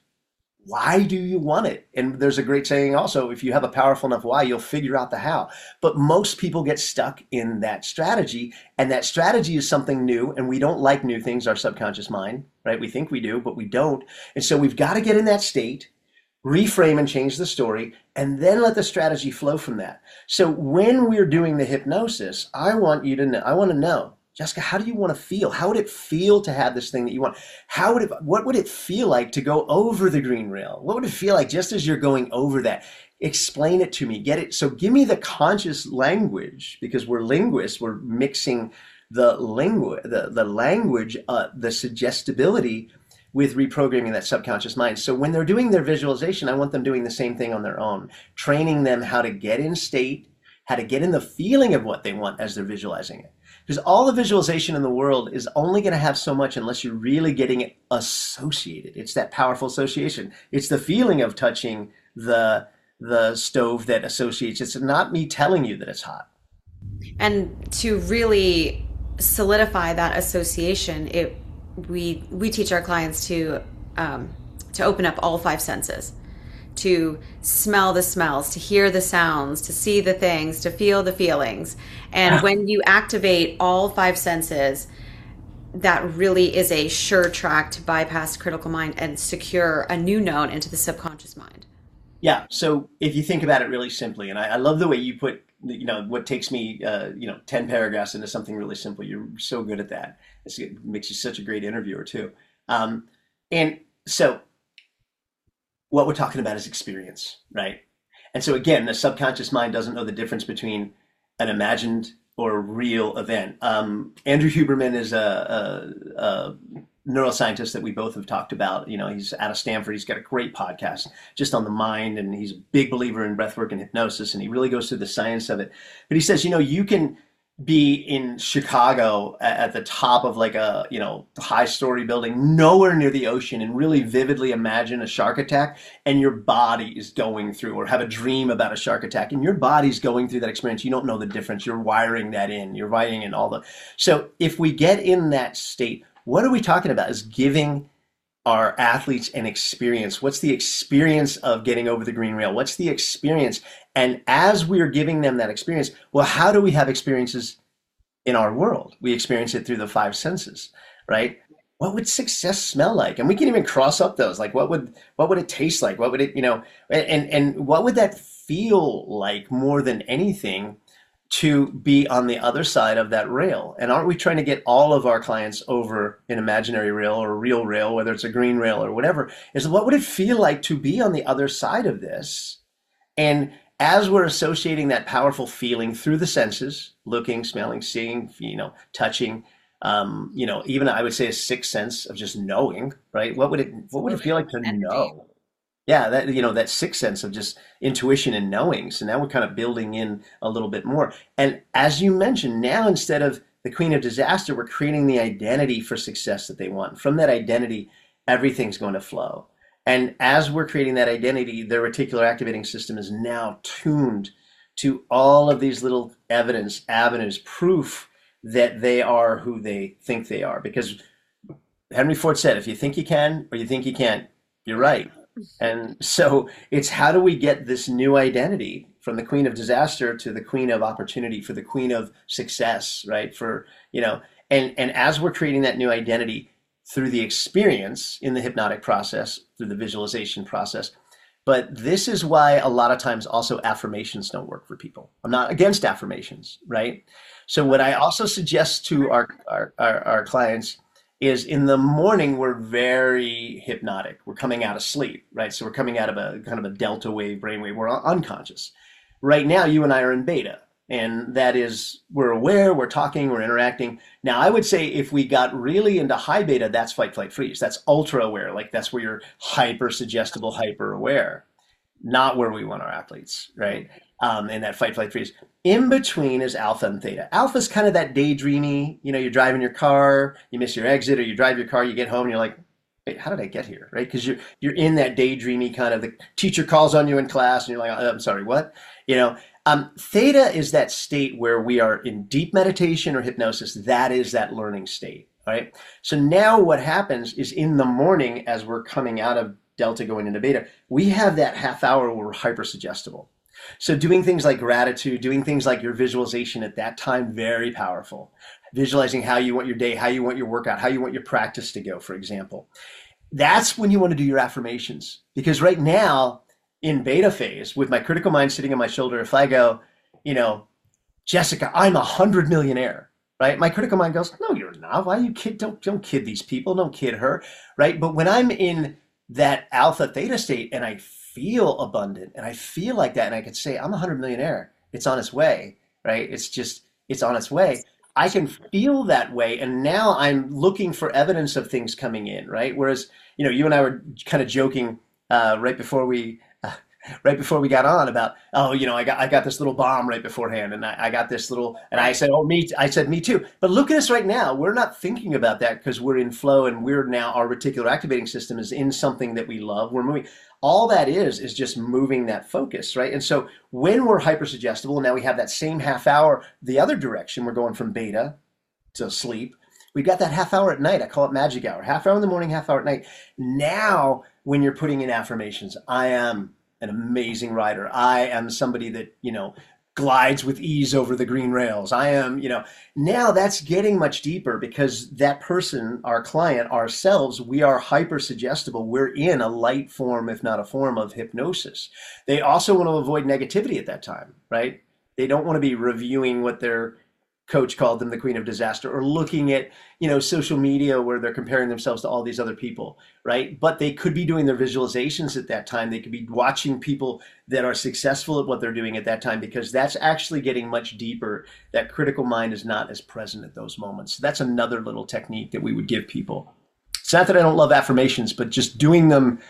Why do you want it? And there's a great saying also, if you have a powerful enough why, you'll figure out the how. But most people get stuck in that strategy, and that strategy is something new, and we don't like new things, our subconscious mind, right? We think we do, but we don't. And so we've got to get in that state, reframe and change the story, and then let the strategy flow from that. So when we're doing the hypnosis, I want you to know, I want to know, Jessica, how do you want to feel? How would it feel to have this thing that you want? How would it, what would it feel like to go over the green rail? What would it feel like just as you're going over that? Explain it to me, get it. So give me the conscious language, because we're linguists, we're mixing the language, the, the language, uh, the suggestibility with reprogramming that subconscious mind. So when they're doing their visualization, I want them doing the same thing on their own, training them how to get in state, how to get in the feeling of what they want as they're visualizing it. Because all the visualization in the world is only going to have so much unless you're really getting it associated. It's that powerful association. It's the feeling of touching the, the stove that associates. It's not me telling you that it's hot. And to really solidify that association, it we we teach our clients to um, to open up all five senses, to smell the smells, to hear the sounds, to see the things, to feel the feelings. And when you activate all five senses, that really is a sure track to bypass critical mind and secure a new known into the subconscious mind. Yeah. So if you think about it really simply, and I, I love the way you put, you know, what takes me, uh, you know, ten paragraphs into something really simple. You're so good at that. It's, it makes you such a great interviewer too. Um, and so what we're talking about is experience, right? And so again, the subconscious mind doesn't know the difference between an imagined or a real event. Um, Andrew Huberman is a, a, a neuroscientist that we both have talked about. You know, he's out of Stanford. He's got a great podcast just on the mind, and he's a big believer in breathwork and hypnosis, and he really goes through the science of it. But he says, you know, you can be in Chicago at the top of like a, you know, high story building, nowhere near the ocean, and really vividly imagine a shark attack, and your body is going through, or have a dream about a shark attack, and your body's going through that experience. You don't know the difference. You're wiring that in. You're wiring in all the, so if we get in that state, what are we talking about? Is giving our athletes an experience. What's the experience of getting over the green rail? What's the experience? And as we're giving them that experience, well, how do we have experiences in our world? We experience it through the five senses, right? What would success smell like? And we can even cross up those. Like, what would what would it taste like? What would it, you know, and and what would that feel like more than anything, to be on the other side of that rail? And aren't we trying to get all of our clients over an imaginary rail or a real rail, whether it's a green rail or whatever? Is what would it feel like to be on the other side of this? And as we're associating that powerful feeling through the senses, looking, smelling, seeing, you know, touching, um, you know, even I would say a sixth sense of just knowing, right? What would it, what would it feel like to know? Yeah, that, you know, that sixth sense of just intuition and knowing. So now we're kind of building in a little bit more. And as you mentioned, now instead of the queen of disaster, we're creating the identity for success that they want. From that identity, everything's going to flow. And as we're creating that identity, their reticular activating system is now tuned to all of these little evidence, avenues, proof that they are who they think they are. Because Henry Ford said, if you think you can or you think you can't, you're right. And so it's, how do we get this new identity from the queen of disaster to the queen of opportunity, for the queen of success, right? For, you know, and, and as we're creating that new identity through the experience in the hypnotic process, through the visualization process. But this is why a lot of times also affirmations don't work for people. I'm not against affirmations, right? So what I also suggest to our, our, our, our clients is in the morning, we're very hypnotic. We're coming out of sleep, right? So we're coming out of a kind of a delta wave brainwave. We're unconscious. Right now, you and I are in beta. And that is, we're aware, we're talking, we're interacting. Now, I would say if we got really into high beta, that's fight, flight, freeze. That's ultra aware. Like that's where you're hyper suggestible, hyper aware. Not where we want our athletes, right? Um, and that fight, flight, freeze. In between is alpha and theta. Alpha is kind of that daydreamy, you know, you're driving your car, you miss your exit, or you drive your car, you get home, and you're like, wait, how did I get here, right? Because you're, you're in that daydreamy kind of, the teacher calls on you in class, and you're like, oh, I'm sorry, what? You know, um, theta is that state where we are in deep meditation or hypnosis. That is that learning state, right? So now what happens is in the morning, as we're coming out of delta going into beta, we have that half hour where we're hyper suggestible. So doing things like gratitude, doing things like your visualization at that time, very powerful. Visualizing how you want your day, how you want your workout, how you want your practice to go, for example. That's when you want to do your affirmations. Because right now, in beta phase, with my critical mind sitting on my shoulder, if I go, you know, Jessica, I'm a hundred millionaire, right? My critical mind goes, no, you're not. Why you kid? Don't, don't kid these people. Don't kid her, right? But when I'm in that alpha theta state and I feel abundant and I feel like that, and I could say, I'm a hundred millionaire. It's on its way, right? It's just, it's on its way. I can feel that way. And now I'm looking for evidence of things coming in, right? Whereas, you know, you and I were kind of joking uh, right before we, uh, right before we got on about, oh, you know, I got, I got this little bomb right beforehand, and I, I got this little, and I said, oh, me, I said, me too. But look at us right now. We're not thinking about that because we're in flow, and we're now, our reticular activating system is in something that we love. We're moving. All that is, is just moving that focus, right? And so when we're hypersuggestible, now we have that same half hour, the other direction, we're going from beta to sleep. We've got that half hour at night. I call it magic hour. Half hour in the morning, half hour at night. Now, when you're putting in affirmations, I am an amazing rider. I am somebody that, you know, glides with ease over the green rails. I am, you know, now that's getting much deeper because that person, our client, ourselves, we are hyper suggestible. We're in a light form, if not a form of hypnosis. They also want to avoid negativity at that time, right? They don't want to be reviewing what their coach called them the queen of disaster, or looking at, you know, social media where they're comparing themselves to all these other people, right? But they could be doing their visualizations at that time. They could be watching people that are successful at what they're doing at that time, because that's actually getting much deeper. That critical mind is not as present at those moments. So that's another little technique that we would give people. It's not that I don't love affirmations, but just doing them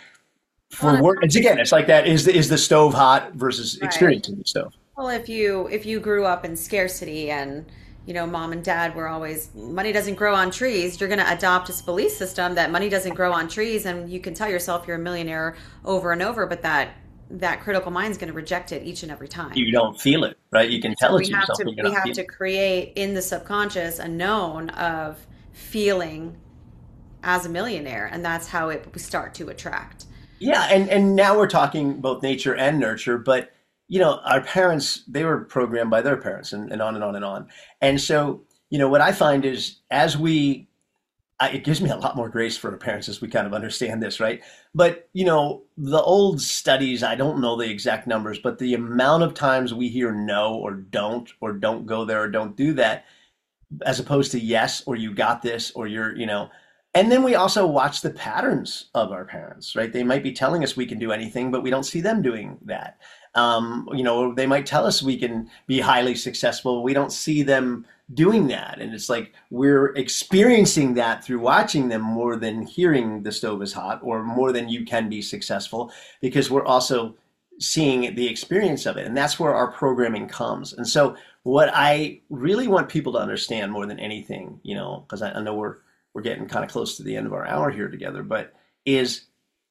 for work. It's again, it's like that, is the, is the stove hot versus Right. experiencing the stove. Well, if you if you grew up in scarcity and you know mom and dad were always money doesn't grow on trees, you're going to adopt this belief system that money doesn't grow on trees, and you can tell yourself you're a millionaire over and over, but that that critical mind is going to reject it each and every time. You don't feel it, right? You can tell So it we to have yourself, to but you're we not have feeling to it. create in the subconscious a known of feeling as a millionaire, and that's how it we start to attract. Yeah, and, and now we're talking both nature and nurture, but you know, our parents, they were programmed by their parents, and, and on and on and on. And so, you know, what I find is as we, I, it gives me a lot more grace for our parents as we kind of understand this, right? But, you know, the old studies, I don't know the exact numbers, but the amount of times we hear no or don't, or don't go there or don't do that, as opposed to yes, or you got this, or you're, you know, and then we also watch the patterns of our parents, right? They might be telling us we can do anything, but we don't see them doing that. Um, you know, they might tell us we can be highly successful. We don't see them doing that. And it's like we're experiencing that through watching them more than hearing the stove is hot, or more than you can be successful, because we're also seeing the experience of it. And that's where our programming comes. And so what I really want people to understand more than anything, you know, because I, I know we're we're getting kind of close to the end of our hour here together, but is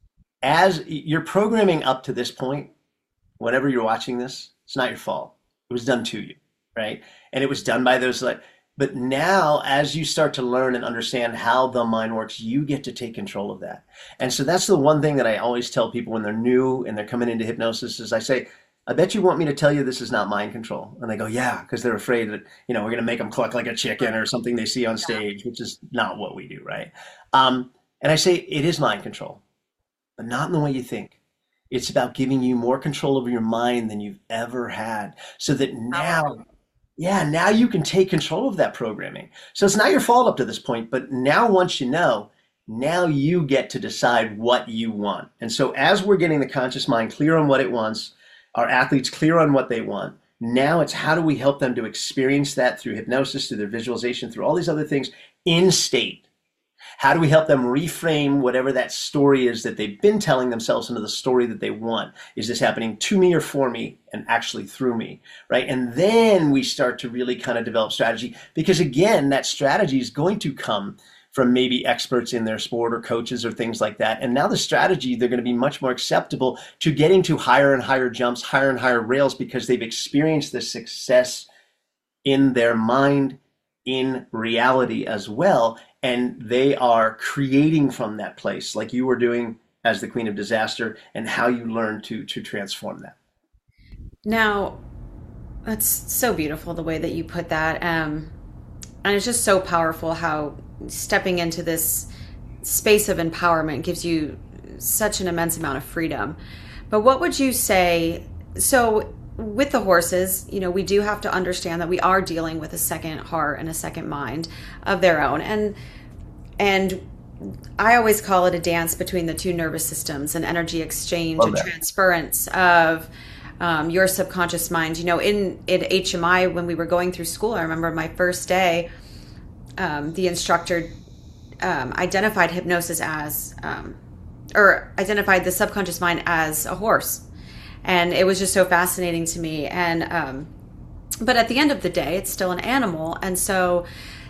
as you're programming up to this point, whenever you're watching this, it's not your fault. It was done to you, right? And it was done by those like, but now as you start to learn and understand how the mind works, you get to take control of that. And so that's the one thing that I always tell people when they're new and they're coming into hypnosis is I say, I bet you want me to tell you this is not mind control. And they go, yeah, because they're afraid that, you know, we're going to make them cluck like a chicken or something they see on stage, which is not what we do, right? Um, and I say it is mind control, but not in the way you think. It's about giving you more control over your mind than you've ever had, so that now, yeah, now you can take control of that programming. So it's not your fault up to this point, but now once you know, now you get to decide what you want. And so as we're getting the conscious mind clear on what it wants, our athletes clear on what they want, now it's how do we help them to experience that through hypnosis, through their visualization, through all these other things in state. How do we help them reframe whatever that story is that they've been telling themselves into the story that they want? Is this happening to me or for me, and actually through me, right? And then we start to really kind of develop strategy, because again, that strategy is going to come from maybe experts in their sport or coaches or things like that. And now the strategy, they're going to be much more acceptable to getting to higher and higher jumps, higher and higher rails, because they've experienced the success in their mind, in reality as well. And they are creating from that place, like you were doing as the Queen of Disaster, and how you learn to to transform that. Now, that's so beautiful the way that you put that. Um, and it's just so powerful how stepping into this space of empowerment gives you such an immense amount of freedom. But what would you say, so with the horses, you know, we do have to understand that we are dealing with a second heart and a second mind of their own. And and I always call it a dance between the two nervous systems, an energy exchange, a transference of um, your subconscious mind. You know, in, in H M I, when we were going through school, I remember my first day, um, the instructor um, identified hypnosis as, um, or identified the subconscious mind as a horse. And it was just so fascinating to me. And, um, but at the end of the day, it's still an animal. And so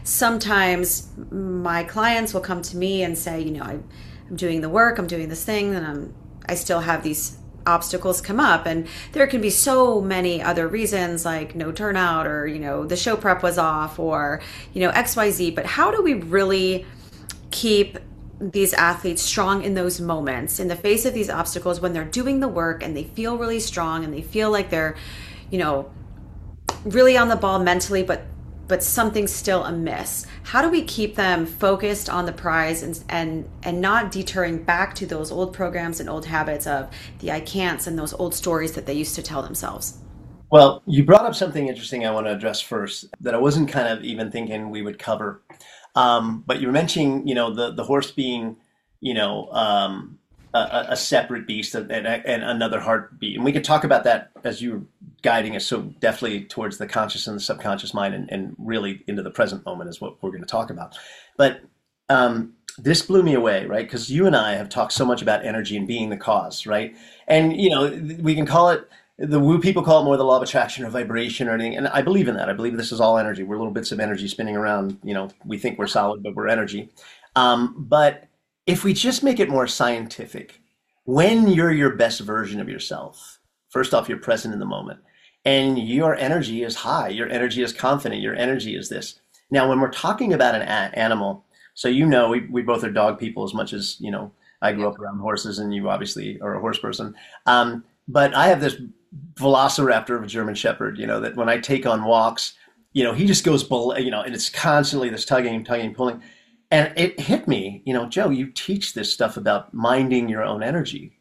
sometimes my clients will come to me and say, you know, I, I'm doing the work, I'm doing this thing, and I'm, I still have these obstacles come up. And there can be so many other reasons, like no turnout, or, you know, the show prep was off, or, you know, X Y Z. But how do we really keep these athletes strong in those moments, in the face of these obstacles, when they're doing the work and they feel really strong and they feel like they're, you know, really on the ball mentally, but but something's still amiss? How do we keep them focused on the prize and and and not deterring back to those old programs and old habits of the I can'ts and those old stories that they used to tell themselves? Well, you brought up something interesting I want to address first that I wasn't kind of even thinking we would cover. Um, but you were mentioning, you know, the, the horse being, you know, um, a, a separate beast and, and another heartbeat. And we could talk about that as you were guiding us so definitely towards the conscious and the subconscious mind, and, and really into the present moment is what we're going to talk about. But um, this blew me away, right? Because you and I have talked so much about energy and being the cause, right? And, you know, we can call it, the woo people call it more the law of attraction or vibration or anything. And I believe in that. I believe this is all energy. We're little bits of energy spinning around. You know, we think we're solid, but we're energy. Um, but if we just make it more scientific, when you're your best version of yourself, first off, you're present in the moment, and your energy is high. Your energy is confident. Your energy is this. Now, when we're talking about an a- animal, so you know, we, we both are dog people as much as, you know, I grew up around horses, and you obviously are a horse person. Um, but I have this velociraptor of a German Shepherd, you know, that when I take on walks, you know, he just goes, you know, and it's constantly this tugging, tugging, pulling. And it hit me, you know, Joe, you teach this stuff about minding your own energy.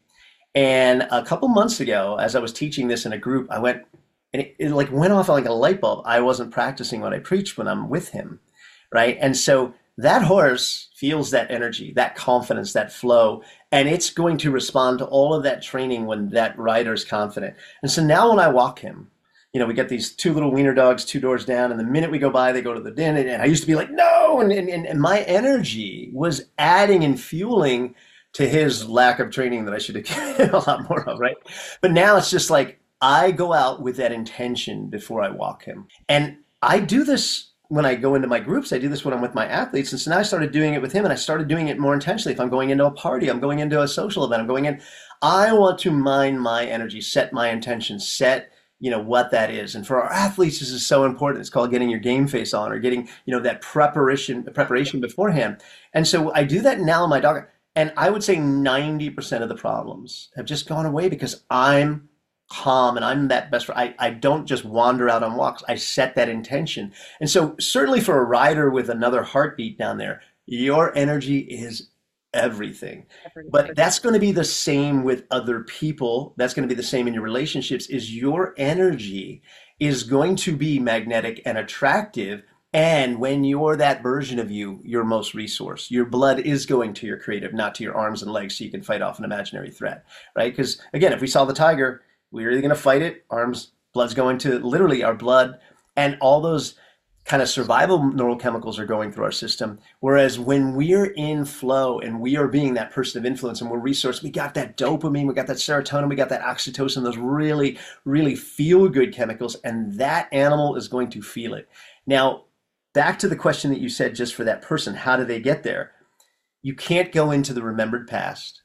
And a couple months ago, as I was teaching this in a group, I went, and it, it like went off like a light bulb. I wasn't practicing what I preached when I'm with him, right? And so that horse feels that energy, that confidence, that flow, and it's going to respond to all of that training when that rider's confident. And so now when I walk him, you know, we get these two little wiener dogs two doors down, and the minute we go by, they go to the den. And, and I used to be like, no, and, and, and my energy was adding and fueling to his lack of training that I should have a lot more of, right? But now it's just like, I go out with that intention before I walk him. And I do this when I go into my groups. I do this when I'm with my athletes. And so now I started doing it with him, and I started doing it more intentionally. If I'm going into a party, I'm going into a social event, I'm going in, I want to mind my energy, set my intention, set, you know, what that is. And for our athletes, this is so important. It's called getting your game face on, or getting, you know, that preparation, preparation beforehand. And so I do that now in my dog. And I would say ninety percent of the problems have just gone away because I'm calm and I'm that best friend. I, I don't just wander out on walks. I set that intention. And so certainly for a rider with another heartbeat down there, your energy is everything. But that's going to be the same with other people. That's going to be the same in your relationships, is your energy is going to be magnetic and attractive. And when you're that version of you, your most resource, your blood is going to your creative, not to your arms and legs so you can fight off an imaginary threat, right? Because again, if we saw the tiger, we're either going to fight it, arms, blood's going to literally our blood, and all those kind of survival neurochemicals are going through our system. Whereas when we're in flow and we are being that person of influence and we're resourced, we got that dopamine, we got that serotonin, we got that oxytocin, those really, really feel good chemicals, and that animal is going to feel it. Now, back to the question that you said, just for that person, how do they get there? You can't go into the remembered past.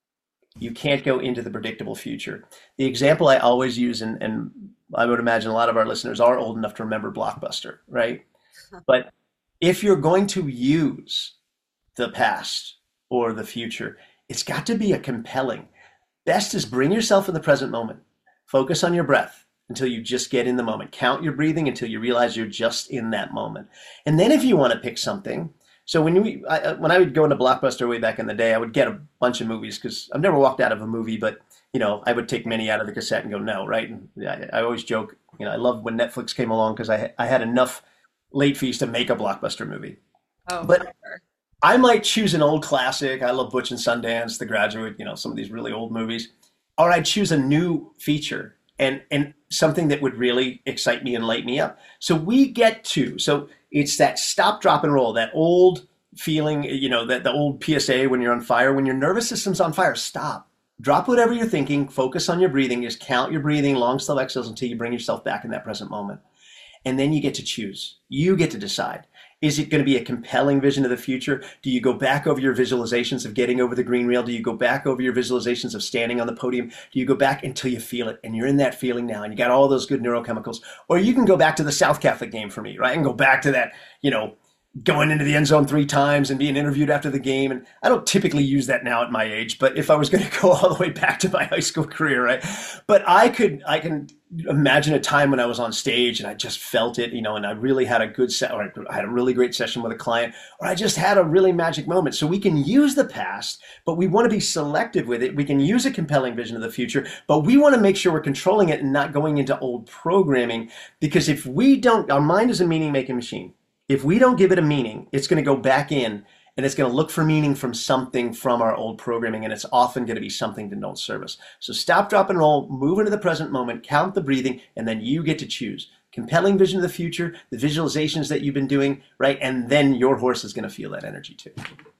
You can't go into the predictable future. The example I always use, and, and I would imagine a lot of our listeners are old enough to remember Blockbuster, right? But if you're going to use the past or the future, it's got to be a compelling. Best is bring yourself in the present moment. Focus on your breath until you just get in the moment. Count your breathing until you realize you're just in that moment. And then if you want to pick something, so when we, I, when I would go into Blockbuster way back in the day, I would get a bunch of movies because I've never walked out of a movie, but you know, I would take many out of the cassette and go, no, right? And I, I always joke, you know, I love when Netflix came along because I, I had enough late fees to make a Blockbuster movie. Oh, but sure. I might choose an old classic. I love Butch and Sundance, The Graduate, you know, some of these really old movies. Or I'd choose a new feature and, and something that would really excite me and light me up. So we get to, so it's that stop, drop, and roll, that old feeling, you know, that the old P S A when you're on fire, when your nervous system's on fire, stop. Drop whatever you're thinking, focus on your breathing, just count your breathing, long, slow exhales until you bring yourself back in that present moment. And then you get to choose. You get to decide. Is it going to be a compelling vision of the future? Do you go back over your visualizations of getting over the green rail? Do you go back over your visualizations of standing on the podium? Do you go back until you feel it and you're in that feeling now and you got all those good neurochemicals? Or you can go back to the South Catholic game for me, right? And go back to that, you know, going into the end zone three times and being interviewed after the game. And I don't typically use that now at my age, but if I was going to go all the way back to my high school career, right? But I could, I can imagine a time when I was on stage and I just felt it, you know, and I really had a good set, or I had a really great session with a client, or I just had a really magic moment. So we can use the past, but we want to be selective with it. We can use a compelling vision of the future, but we want to make sure we're controlling it and not going into old programming, because if we don't, our mind is a meaning making machine. If we don't give it a meaning, it's going to go back in and it's going to look for meaning from something from our old programming, and it's often going to be something that don't serve us. So stop, drop, and roll, move into the present moment, count the breathing, and then you get to choose. Compelling vision of the future, the visualizations that you've been doing, right? And then your horse is going to feel that energy too.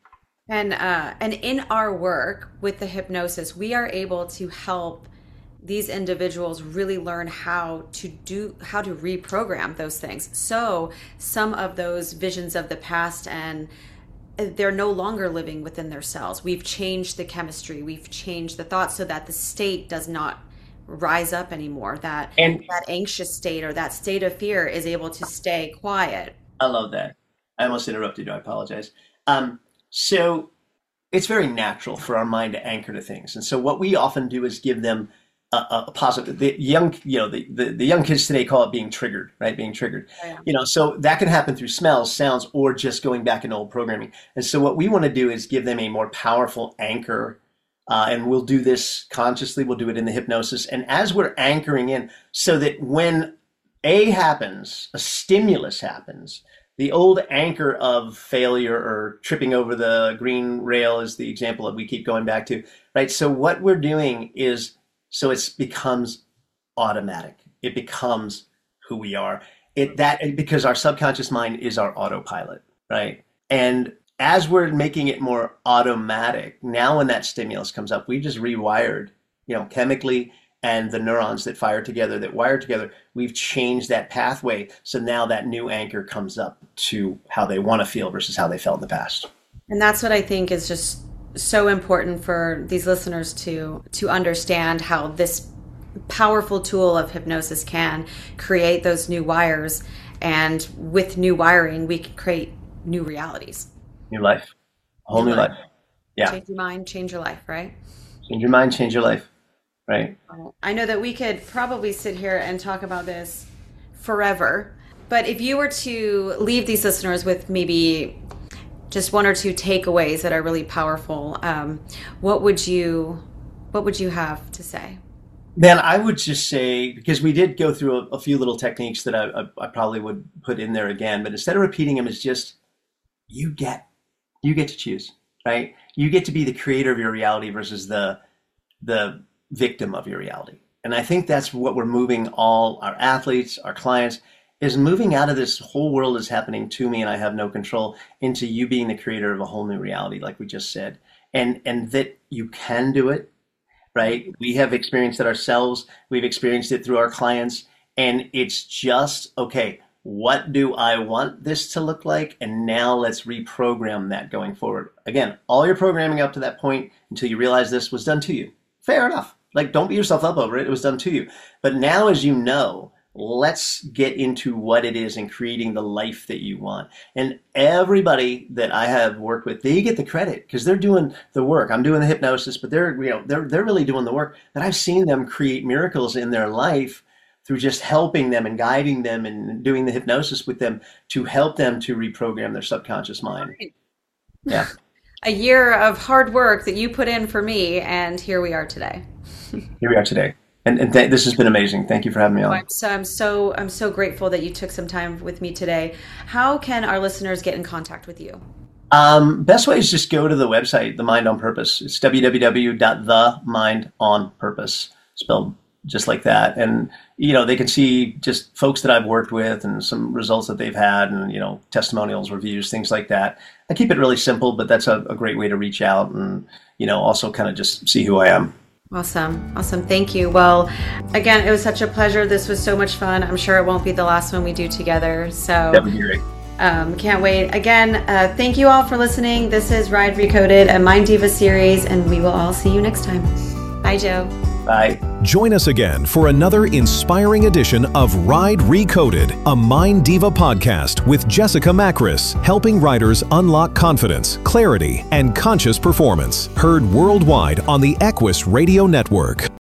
And uh, and in our work with the hypnosis, we are able to help these individuals really learn how to do, how to reprogram those things. So some of those visions of the past, and they're no longer living within their cells. We've changed the chemistry, we've changed the thoughts so that the state does not rise up anymore. That and that anxious state or that state of fear is able to stay quiet. I love that. I almost interrupted you. I apologize. Um, so it's very natural for our mind to anchor to things. And so what we often do is give them A, a positive. The young, you know, the, the, the young kids today call it being triggered, right? Being triggered. Oh, yeah. You know, so that can happen through smells, sounds, or just going back in old programming. And so what we want to do is give them a more powerful anchor. Uh, and we'll do this consciously. We'll do it in the hypnosis. And as we're anchoring in, so that when A happens, a stimulus happens, the old anchor of failure or tripping over the green rail is the example that we keep going back to, right? So what we're doing is, so it becomes automatic. It becomes who we are. It that because our subconscious mind is our autopilot, right? And as we're making it more automatic, now when that stimulus comes up, we just rewired, you know, chemically, and the neurons that fire together, that wire together, we've changed that pathway. So now that new anchor comes up to how they want to feel versus how they felt in the past. And that's what I think is just so important for these listeners to to understand, how this powerful tool of hypnosis can create those new wires, and with new wiring we can create new realities, new life, a whole new, new life. life. Yeah. Change your mind, change your life, right? Change your mind, change your life. right? I know that we could probably sit here and talk about this forever, but if you were to leave these listeners with maybe just one or two takeaways that are really powerful, um, what would you what would you have to say? Man, I would just say, because we did go through a, a few little techniques that I, I, I probably would put in there again, but instead of repeating them, it's just you get you get to choose, right? You get to be the creator of your reality versus the the victim of your reality. And I think that's what we're moving all our athletes, our clients, is moving out of this whole world is happening to me and I have no control into you being the creator of a whole new reality, like we just said. And and that you can do it, right? We have experienced it ourselves. We've experienced it through our clients. And it's just, okay, what do I want this to look like? And now let's reprogram that going forward. Again, all your programming up to that point until you realize this was done to you. Fair enough. Like, don't beat yourself up over it. It was done to you. But now, as you know, let's get into what it is and creating the life that you want. And everybody that I have worked with, they get the credit because they're doing the work. I'm doing the hypnosis, but they're, you know, they're, they're really doing the work. And I've seen them create miracles in their life through just helping them and guiding them and doing the hypnosis with them to help them to reprogram their subconscious mind. Yeah. A year of hard work that you put in for me, and here we are today. Here we are today. And, and th- this has been amazing. Thank you for having me on. I'm so, I'm so I'm so grateful that you took some time with me today. How can our listeners get in contact with you? Um, best way is just go to the website, The Mind on Purpose. It's w w w dot the mind on purpose, spelled just like that. And, you know, they can see just folks that I've worked with and some results that they've had and, you know, testimonials, reviews, things like that. I keep it really simple, but that's a, a great way to reach out and, you know, also kind of just see who I am. Awesome. Awesome. Thank you. Well, again, it was such a pleasure. This was so much fun. I'm sure it won't be the last one we do together. So that would be great. Um, can't wait. Again, uh, thank you all for listening. This is Ride Recoded, a Mind Diva series, and we will all see you next time. Bye, Joe. Bye. Join us again for another inspiring edition of Ride Recoded, a Mind Diva podcast with Jessica Macris, helping riders unlock confidence, clarity, and conscious performance. Heard worldwide on the Equus Radio Network.